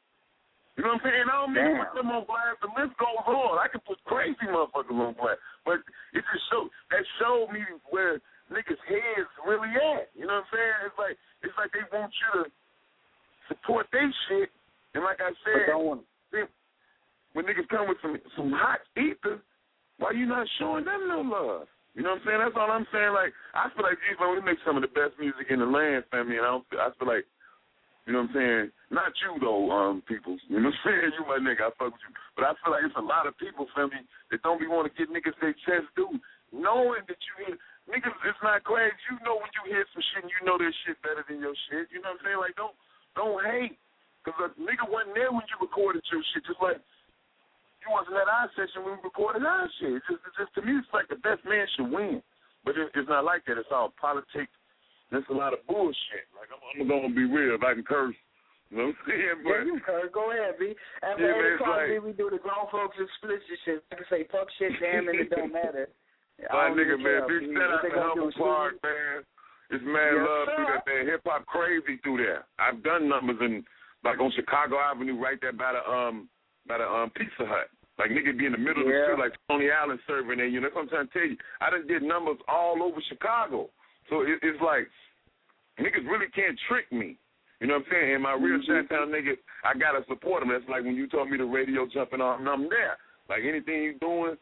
You know what I'm saying? I don't mean to put them on blast. The list goes on. I can put crazy motherfuckers on blast. But it just showed, that showed me where niggas' heads really at. You know what I'm saying? It's like it's like they want you to support their shit. And like I said, they, when niggas come with some some hot ether, why you not showing them no love? You know what I'm saying? That's all I'm saying. Like, I feel like these we make some of the best music in the land, family, and I, don't, I feel like, you know what I'm saying? Not you, though, um, people. You know what I'm saying? You my nigga, I fuck with you. But I feel like it's a lot of people, family, that don't be want to get niggas their chest due, knowing that you hear. Niggas, it's not crazy. You know when you hear some shit and you know their shit better than your shit. You know what I'm saying? Like, don't don't hate. Because a nigga wasn't there when you recorded your shit, just like you wasn't at our session when we recorded our shit. It's just, it's just to me, it's like the best man should win. But it, it's not like that. It's all politics. That's a lot of bullshit. Like, I'm, I'm going to be real. If I can curse, you know what I'm saying? But, yeah, you curse. Go ahead, B. After yeah, every man, time like, we do the grown folks explicit shit. I can say fuck shit, damn, and it don't matter. My nigga, man, big shout out to to Humble Park, man. It's mad yes, love sir. through that there. Hip hop crazy through there. I've done numbers in, like on Chicago Avenue, right there by the um by the um Pizza Hut. Like, nigga be in the middle yeah. of the street, like Tony Allen serving there. You know, that's what I'm trying to tell you. I done did numbers all over Chicago. So it, it's like, niggas really can't trick me. You know what I'm saying? And my real mm-hmm. Chi-Town niggas, I got to support them. That's like when you told me the radio jumping on, I'm there. Like, anything you doing,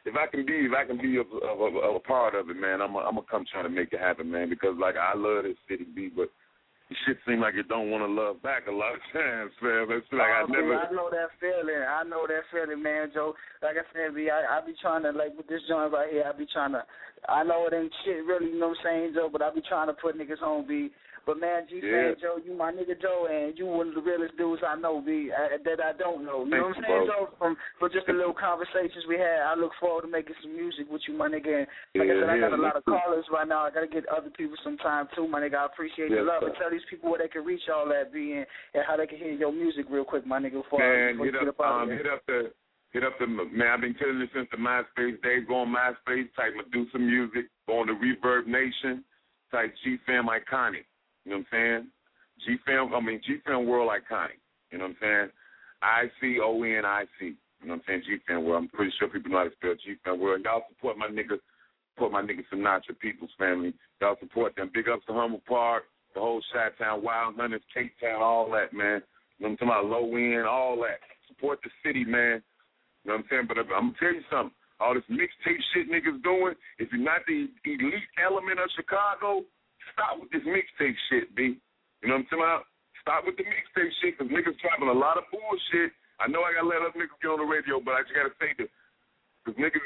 if I can be, if I can be a, a, a, a part of it, man, I'm I'm gonna come trying to make it happen, man. Because like I love this city, B, but the shit seem like it don't want to love back a lot of times, man. It's like oh, I never. I know that feeling. I know that feeling, man, Joe. Like I said, B, I, I be trying to, like with this joint right here, I be trying to. I know it ain't shit, really, you know what I'm saying, Joe, but I be trying to put niggas on, B. But, man, G yeah. saying, Joe, you my nigga, Joe, and you one of the realest dudes I know, B, I, that I don't know. You Thank know what I'm you, saying, bro. Joe? From, from just the little conversations we had, I look forward to making some music with you, my nigga. And like yeah, I said, I yeah, got a lot of too. callers right now. I got to get other people some time, too, my nigga. I appreciate yes, the love. sir. And tell these people where they can reach all that, B, and, and how they can hear your music real quick, my nigga, before, Man, before hit you up, get up out um, of hit up the, hit up the, man, I've been killing it since the MySpace days. Go on MySpace, type Medusa Music. Go on the Reverb Nation, type G-Fam Iconic. You know what I'm saying? G-Fam, I mean, G-Fam World Iconic. You know what I'm saying? I C O N I C. You know what I'm saying? G-Fam World. I'm pretty sure people know how to spell G-Fam World. Y'all support my nigga, support my nigga Sinatra People's family. Y'all support them. Big ups to Humble Park, the whole Chi-Town, Wild Hunters, Cape Town, all that, man. You know what I'm talking about? Low end, all that. Support the city, man. You know what I'm saying? But I'm going to tell you something. All this mixtape shit niggas doing, if you're not the elite element of Chicago, stop with this mixtape shit, B. You know what I'm talking about? Stop with the mixtape shit, because niggas dropping a lot of bullshit. I know I got to let other niggas get on the radio, but I just got to say this. Because niggas,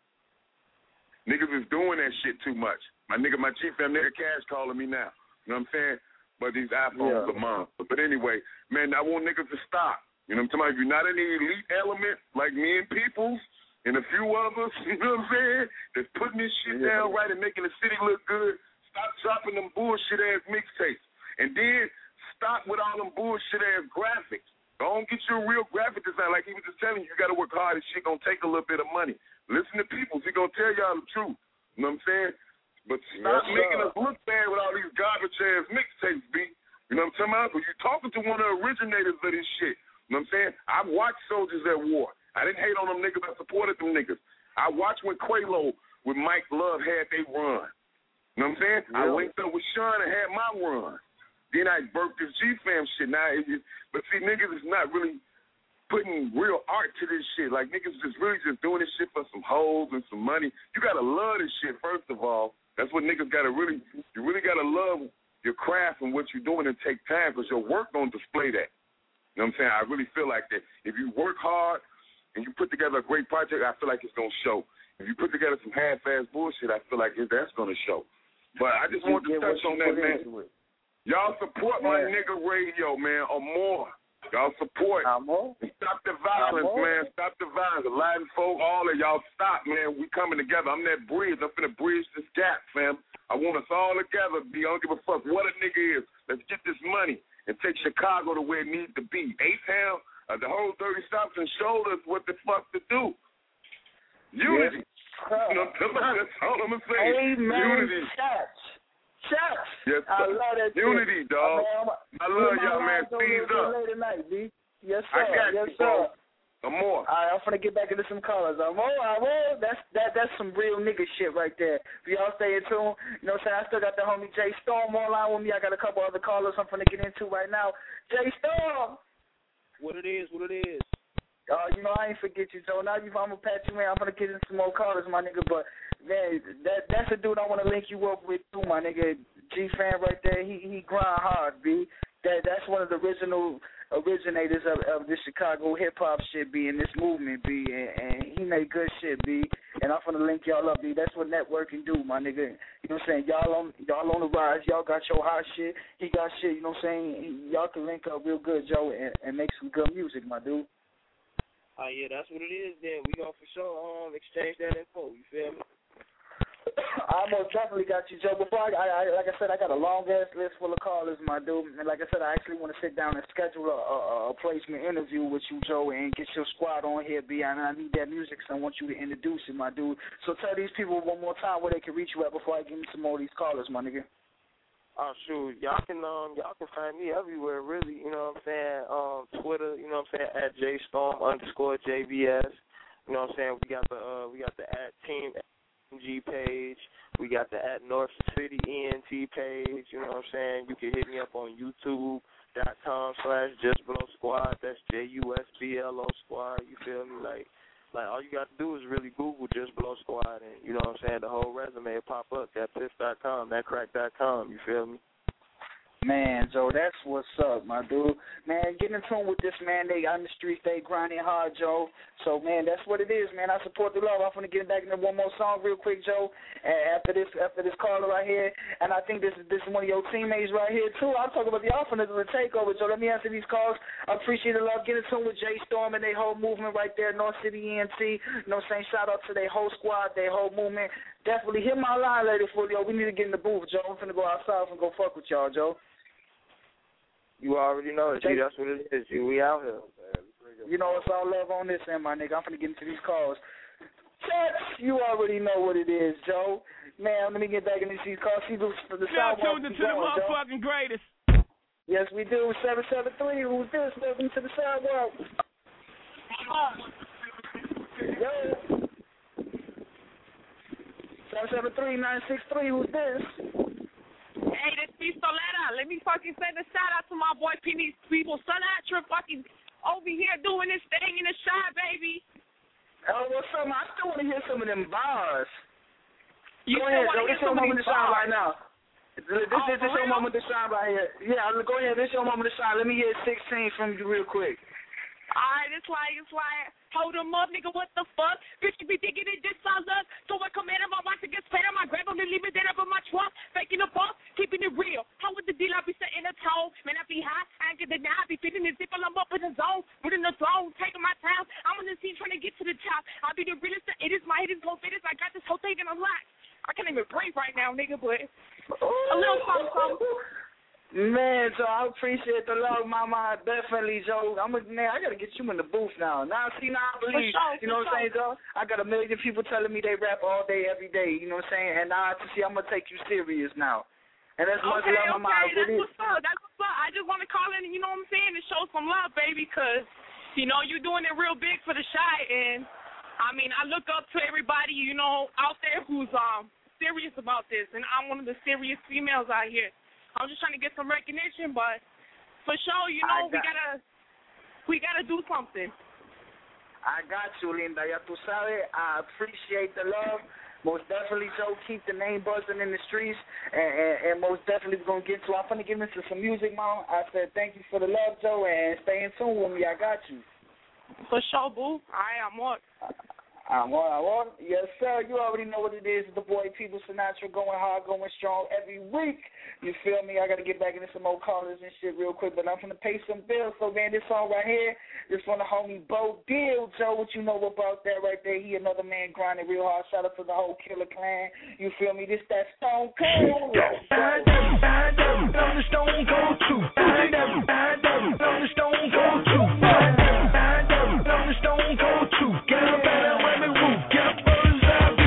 niggas is doing that shit too much. My nigga, my chief fam nigga Cash calling me now. You know what I'm saying? But these iPhones yeah. are mine. But, but anyway, man, I want niggas to stop. You know what I'm talking about? If you're not in the elite element, like me and Peoples, and a few others, you know what I'm saying, that's putting this shit yeah. down right and making the city look good, stop dropping them bullshit-ass mixtapes. And then stop with all them bullshit-ass graphics. Don't get you a real graphic design. Like he was just telling you, you got to work hard. This shit going to take a little bit of money. Listen to Peoples. He going to tell y'all the truth. You know what I'm saying? But stop yes, making sir. us look bad with all these garbage-ass mixtapes, B. You know what I'm talking about? Because you're talking to one of the originators of this shit. You know what I'm saying? I've watched Soldiers at War. I didn't hate on them niggas. I supported them niggas. I watched when Quavo with Mike Love had they run. You know what I'm saying? Really? I linked up with Sean and had my run. Then I burped this G-Fam shit. Now, it just, but see, niggas is not really putting real art to this shit. Like, niggas just really just doing this shit for some hoes and some money. You got to love this shit, first of all. That's what niggas got to really, you really got to love your craft and what you're doing and take time, because your work don't display that. You know what I'm saying? I really feel like that. If you work hard and you put together a great project, I feel like it's going to show. If you put together some half-ass bullshit, I feel like it, that's going to show. But I just want to touch on that, man. Y'all support my nigga radio, man, or more. Y'all support. Stop the violence, man. Stop the violence. The Latin folk, all of y'all stop, man. We coming together. I'm that bridge. I'm finna bridge this gap, fam. I want us all together, B. I don't give a fuck what a nigga is. Let's get this money and take Chicago to where it needs to be. A-Town, uh, the whole thirty stops and showed us what the fuck to do. Unity. Yes. You know, that's all I'm going to say. Amen. Unity. Shots. Shots. Yes, I love that Unity, shit. dog. I, I love y'all, man. Speed up. Night, B. Yes, sir. I got yes, you, sir. bro. Some more. All right, I'm finna get back into some callers. I'm on, I'm on. That's that. That's some real nigga shit right there. If y'all stay in tune, you know what I'm saying? I still got the homie Jay Storm online with me. I got a couple other callers I'm finna get into right now. Jay Storm. What it is, what it is. Uh, you know, I ain't forget you, Joe. Now you, I'm gonna pat you, man. I'm gonna get in some more callers, my nigga. But man, that that's a dude I want to link you up with too, my nigga. G fan right there. He he grind hard, B. That that's one of the original originators of, of this Chicago hip hop shit, B, in this movement, B. And, and he made good shit, B. And I'm gonna link y'all up, B. That's what networking do, my nigga. You know what I'm saying? Y'all on y'all on the rise. Y'all got your hot shit. He got shit. You know what I'm saying? Y'all can link up real good, Joe, and, and make some good music, my dude. Oh, uh, yeah, that's what it is then. We gonna for sure um, exchange that info, you feel me? I most definitely got you, Joe. Before I, I, I, like I said, I got a long ass list full of callers, my dude. And like I said, I actually want to sit down and schedule a, a, a placement interview with you, Joe, and get your squad on here, B. And I need that music, so I want you to introduce it, my dude. So tell these people one more time where they can reach you at before I give me some more of these callers, my nigga. Oh shoot, y'all can um y'all can find me everywhere, really. You know what I'm saying? Um, Twitter, you know what I'm saying, at jstorm underscore jbs. You know what I'm saying? We got the uh we got the at team G page. We got the at North City E N T page. You know what I'm saying? You can hit me up on YouTube dot com slash Just Below Squad. That's J U S B L O Squad. You feel me? Like, Like, all you got to do is really Google Just Blow Squad, and, you know what I'm saying, the whole resume will pop up, that tiff dot com, that crack dot com, you feel me? Man, Joe, that's what's up, my dude. Man, get in tune with this, man. They on the streets, they grinding hard, Joe. So, man, that's what it is, man. I support the love. I'm going to get back into one more song real quick, Joe, after this after this caller right here. And I think this is this is one of your teammates right here, too. I'm talking about the offense of the takeover, Joe. Let me answer these calls. I appreciate the love. Get in tune with Jay Storm and their whole movement right there, North City E N T. You know what I'm saying? Shout out to their whole squad, their whole movement. Definitely hit my line later for you. We need to get in the booth, Joe. I'm going to go outside and go fuck with y'all, Joe. You already know it, G. That's what it is, G. We out here. You know, it's all love on this end, my nigga. I'm finna get into these calls. You already know what it is, Joe. Man, let me get back into these calls. See the, the Y'all sidewalk. tuned into the motherfucking Joe. Greatest. Yes, we do. seven seven three. Who's this? Welcome to the sidewalk. Yo. seven seven three nine six three. Who's this? Hey, this Pistoletta. Let me fucking send a shout out to my boy Penny People. Sinatra fucking over here doing this thing in the shot, baby. Oh, what's up? I still want to hear some of them bars. You go still ahead, want to Joe. hear This your some of moment these to shine bars? right now. This, this, Oh, this, this for your real? moment to shine right here. Yeah, go ahead. This your moment to shine. Let me hear sixteen from you real quick. All right, it's like, it's like, hold him up, nigga, what the fuck? Bitch, you be thinking it this sounds up. So I come in and my wife to get paid, I grab him and leave it there up in my trunk. Faking the boss, keeping it real. How with the deal, I be setting a tone. Man, I be high, I ain't get the now. I be feeling the zip, I'm up in the zone. Within the zone, taking my time. I'm on the scene trying to get to the top. I be the realest, it is my, it is no fittest. I got this whole thing in a lot. I can't even breathe right now, nigga, but a little something, something. Man, Joe, I appreciate the love, mama. Definitely, Joe. I'm a, man, I got to get you in the booth now. Now, see, now I believe. sure, you know for what I'm saying, Joe? I got a million people telling me they rap all day, every day. You know what I'm saying? And now, to see, I'm going to take you serious now. And that's much Okay, love, mama. I okay, that's really, what's up. That's what's up. I just want to call in, you know what I'm saying, to show some love, baby, because, you know, you're doing it real big for the Shy, and, I mean, I look up to everybody, you know, out there who's um serious about this, and I'm one of the serious females out here. I'm just trying to get some recognition, but for sure, you know, got, we gotta we gotta do something. I got you, Linda. Ya tú sabes, I appreciate the love. Most definitely, Joe, keep the name buzzing in the streets, and, and, and most definitely we're going to get to, I'm going to get into some music, Mom. I said thank you for the love, Joe, and stay in tune with me. I got you. For sure, boo. I am what? I'm on, I'm on. Yes, sir. You already know what it is. The boy People Sinatra going hard, going strong every week. You feel me? I got to get back into some old callers and shit real quick, but I'm going to pay some bills. So, man, this song right here is from the homie Bo Deal. Joe, what you know about that right there? He another man grinding real hard. Shout out to the whole Killer Clan. You feel me? This that Stone Cold. I'm the Stone Cold too. I'm the Stone Cold too. I'm the Stone Cold too. Get up out of where me roof. Get up bird's eye view.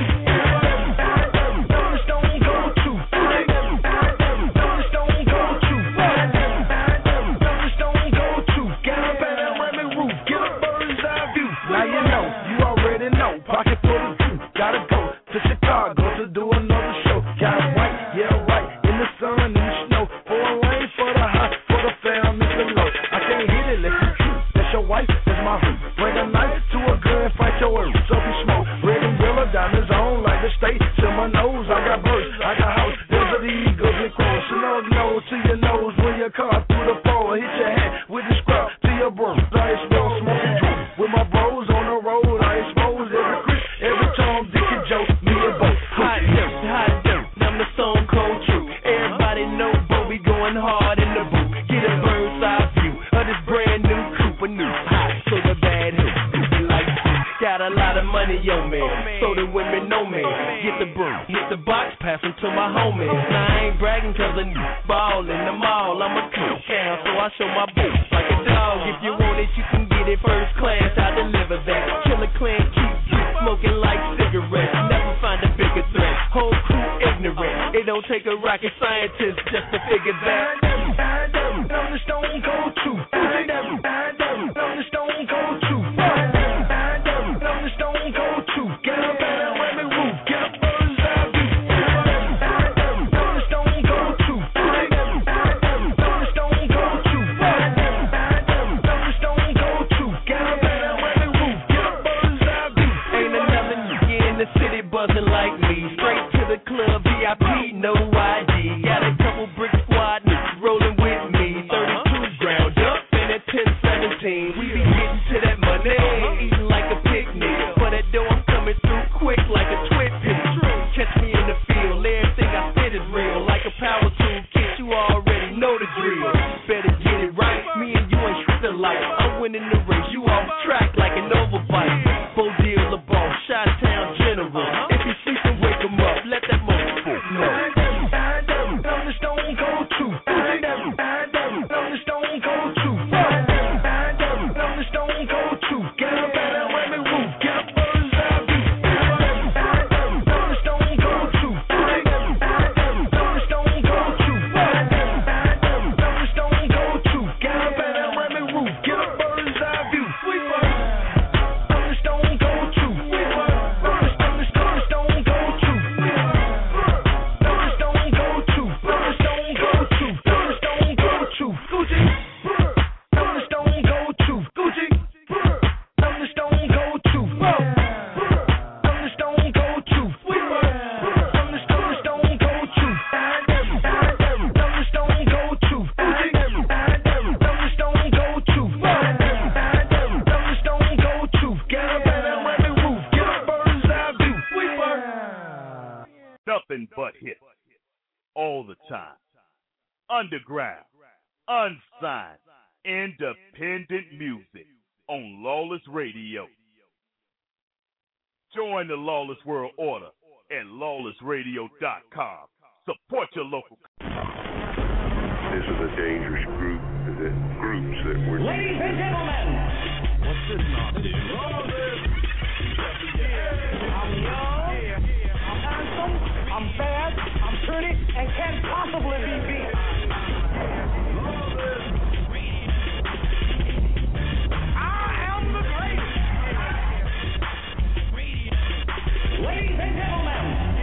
I'm the Stone Cold too. I'm the Stone Cold too. I'm the Stone Cold too. Get up out of where me roof. Get up bird's eye view. Now you know, you already know. Pocket full of juice. Gotta go to Chicago to do another show. Got it right, yeah right. In the sun, in the snow. For a rain, for the hot, for the fam, it's the low. I can't hit it unless you shoot. That's your wife, that's my hoop. Bring a knife to a gun, fight your earth. So be smoke. Red and yellow, diamonds on like the state. To my nose, I got birds, I got house. There's the eagles and crows. Snug nose to your nose when your car through the floor. Hit your head with the scrub to your bro. I expose, smoking drink. With my bros on the road, I expose every Chris, every Tom, Dick and Joe, me and Bo. Hot dirt, hot dirt, I'm the Stone Cold true. Everybody know Bo be going hard in the booth. Get a bird's eye view of this brand new Cooper new. Hot, so the bad hood, like got a lot of money, yo man. So the women know me. Get the broom, hit the box, pass them to my homies. Now I ain't bragging cause a new ball in the mall. I'm a cool town, so I show my boots like a dog. If you want it, you can get it first class. I deliver that. Killer Clan keep you smoking like cigarettes. Never find a bigger threat. Whole crew ignorant. It don't take a rocket scientist just to figure that. I'm the Stone Cold too. I'm the Stone Cold too. I'm the Stone Cold too. Get up out of where me roof. Get up bird's eye view. I'm the Stone Cold too. I'm the Stone Cold too. I'm the Stone Cold too. Get up out of where me roof. Get up bird's eye view. quick like a twit pill. Catch me in the field, everything I spit is real. Like a power tool kit, you already know the drill. Better get it right, me and you ain't tripping like I'm winning the race, you off track like an overbite. Bo Deal LeBron, Chi-Town General. If you see some, wake 'em up, let that motherfucker know. I'm the Stone Cold Truth. I'm the Stone Cold Truth. I'm the Stone Cold Truth. Get up at that women roof, get a bird's eye view. I'm the Stone Cold Truth. I'm the Stone Cold Truth. I'm the Stone Cold Truth. Get up at that women roof, get a bird's eye view. I'm the Stone Cold Truth. I'm the Stone Cold Truth. I'm the Stone Cold Truth. I'm the Stone Cold Truth. I'm the Stone Cold Truth. Gucci. I'm the Stone Cold Truth. Gucci. I'm the Stone Cold Truth. I'm the Stone Cold Truth. I'm the Stone Stone Cold Truth. I'm the Stone Cold Truth. I'm the Stone Cold Truth. I'm the Stone Cold Truth. Get up at that women roof, get a bird's eye view. Nothing but hits all the time. Underground, unsigned, independent music on Lawless Radio. Join the Lawless World Order at lawless radio dot com. Support your local. This is a dangerous group. The groups that we're. Ladies and gentlemen, what's this nonsense? I'm young, I'm handsome, I'm bad, I'm pretty, and can't possibly be beat. I am the greatest. Ladies and gentlemen.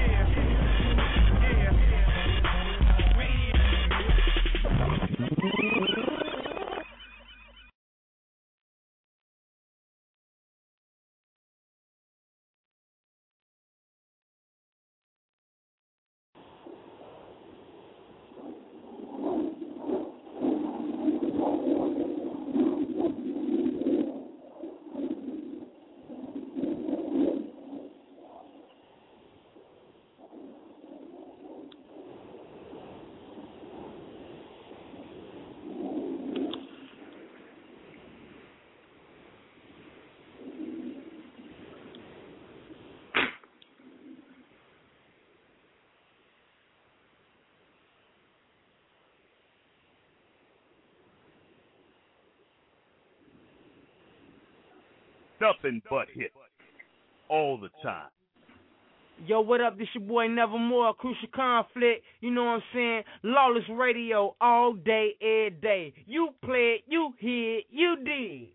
Nothing but hits all the time. Yo, what up? This your boy Nevermore, Crucial Conflict. You know what I'm saying? Lawless Radio all day, every day. You play it, you hear it, you did.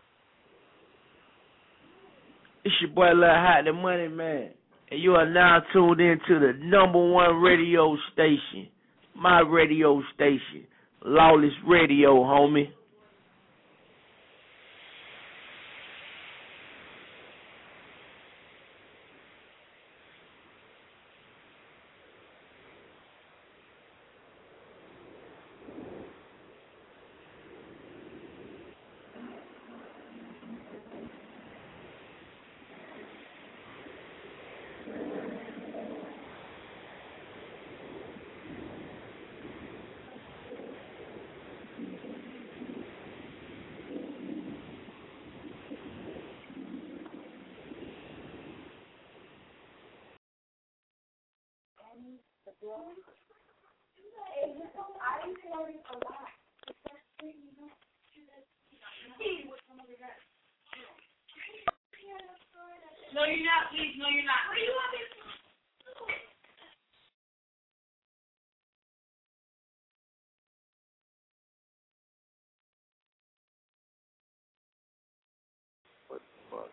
It's your boy Lil Hot the Money Man, and you are now tuned in to the number one radio station, my radio station, Lawless Radio, homie. No, you're not, please. No, you're not. What do you want me to do? What the fuck?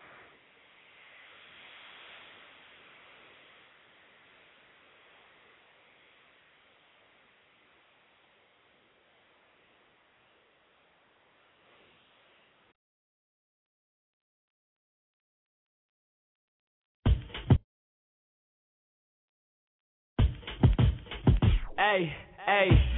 Hey, hey,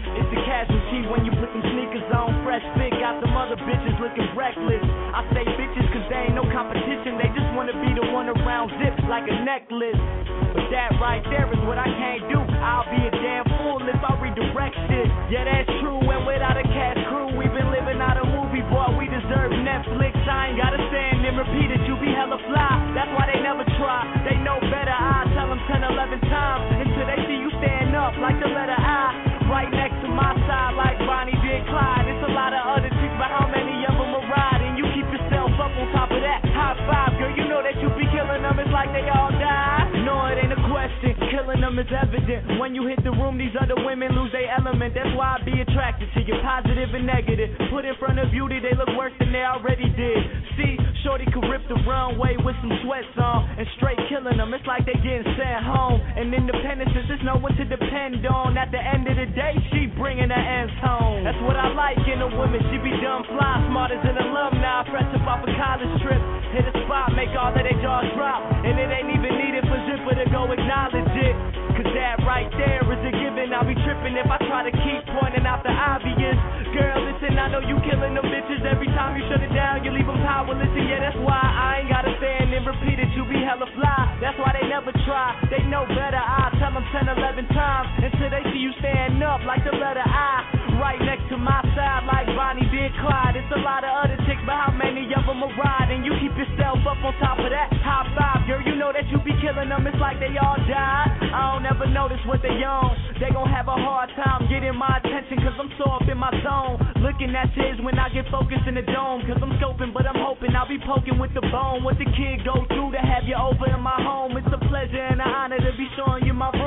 It's the casualty when you put them sneakers on. Fresh fit, got them other bitches looking reckless. I say bitches cause they ain't no competition. They just wanna be the one around zip like a necklace. But that right there is what I can't do. I'll be a damn fool if I redirect shit. Yeah, that's true, and without a cast crew, we've been living out a movie, boy, we deserve Netflix. I ain't gotta stand and repeat it, you be hella fly. That's why they never try, they know better. I tell them ten, eleven times until they see you stand up like the letter I. Right next to my side like Bonnie did Clyde. It's a lot of other chicks, but how many of them are riding? You keep yourself up on top of that. High five, girl, you know that you be killing them, it's like they all die. No, it ain't a question, killing them is evident. When you hit the room, these other women lose their element. That's why I be attracted to you, positive and negative. Put in front of beauty, they look worse than they already did. See, shorty could rip the runway with some sweats on and straight killing them. It's like they getting sent home. And independence is just no one to depend on. At the end of the day, she bringing her ends home. That's what I like in a woman. She be dumb fly, smart as an alumni, fresh up off a college trip. Hit a spot, make all of their jaws drop, and it ain't even needed for Zipper to go acknowledge it. Cause that right there is a given. I'll be tripping if I try to keep pointing out the obvious. Girl, listen, I know you killing them bitches. Every time you shut it down, you leave them powerless. And yeah, that's why I ain't gotta stand and repeat it. You be hella fly. That's why they never try. They know better. I tell them ten, eleven times until they see you stand up like the letter I. Right next to my side like Bonnie did Clyde. It's a lot of other chicks, but how many of them are riding? You keep yourself up on top of that. High five, girl, you know that you be killing them. It's like they all died. I don't ever notice what they on. They gon' have a hard time getting my attention cause I'm so up in my zone. Looking at tears when I get focused in the dome. Cause I'm scoping, but I'm hoping I'll be poking with the bone. What the kid go through to have you over in my home. It's a pleasure and an honor to be showing you my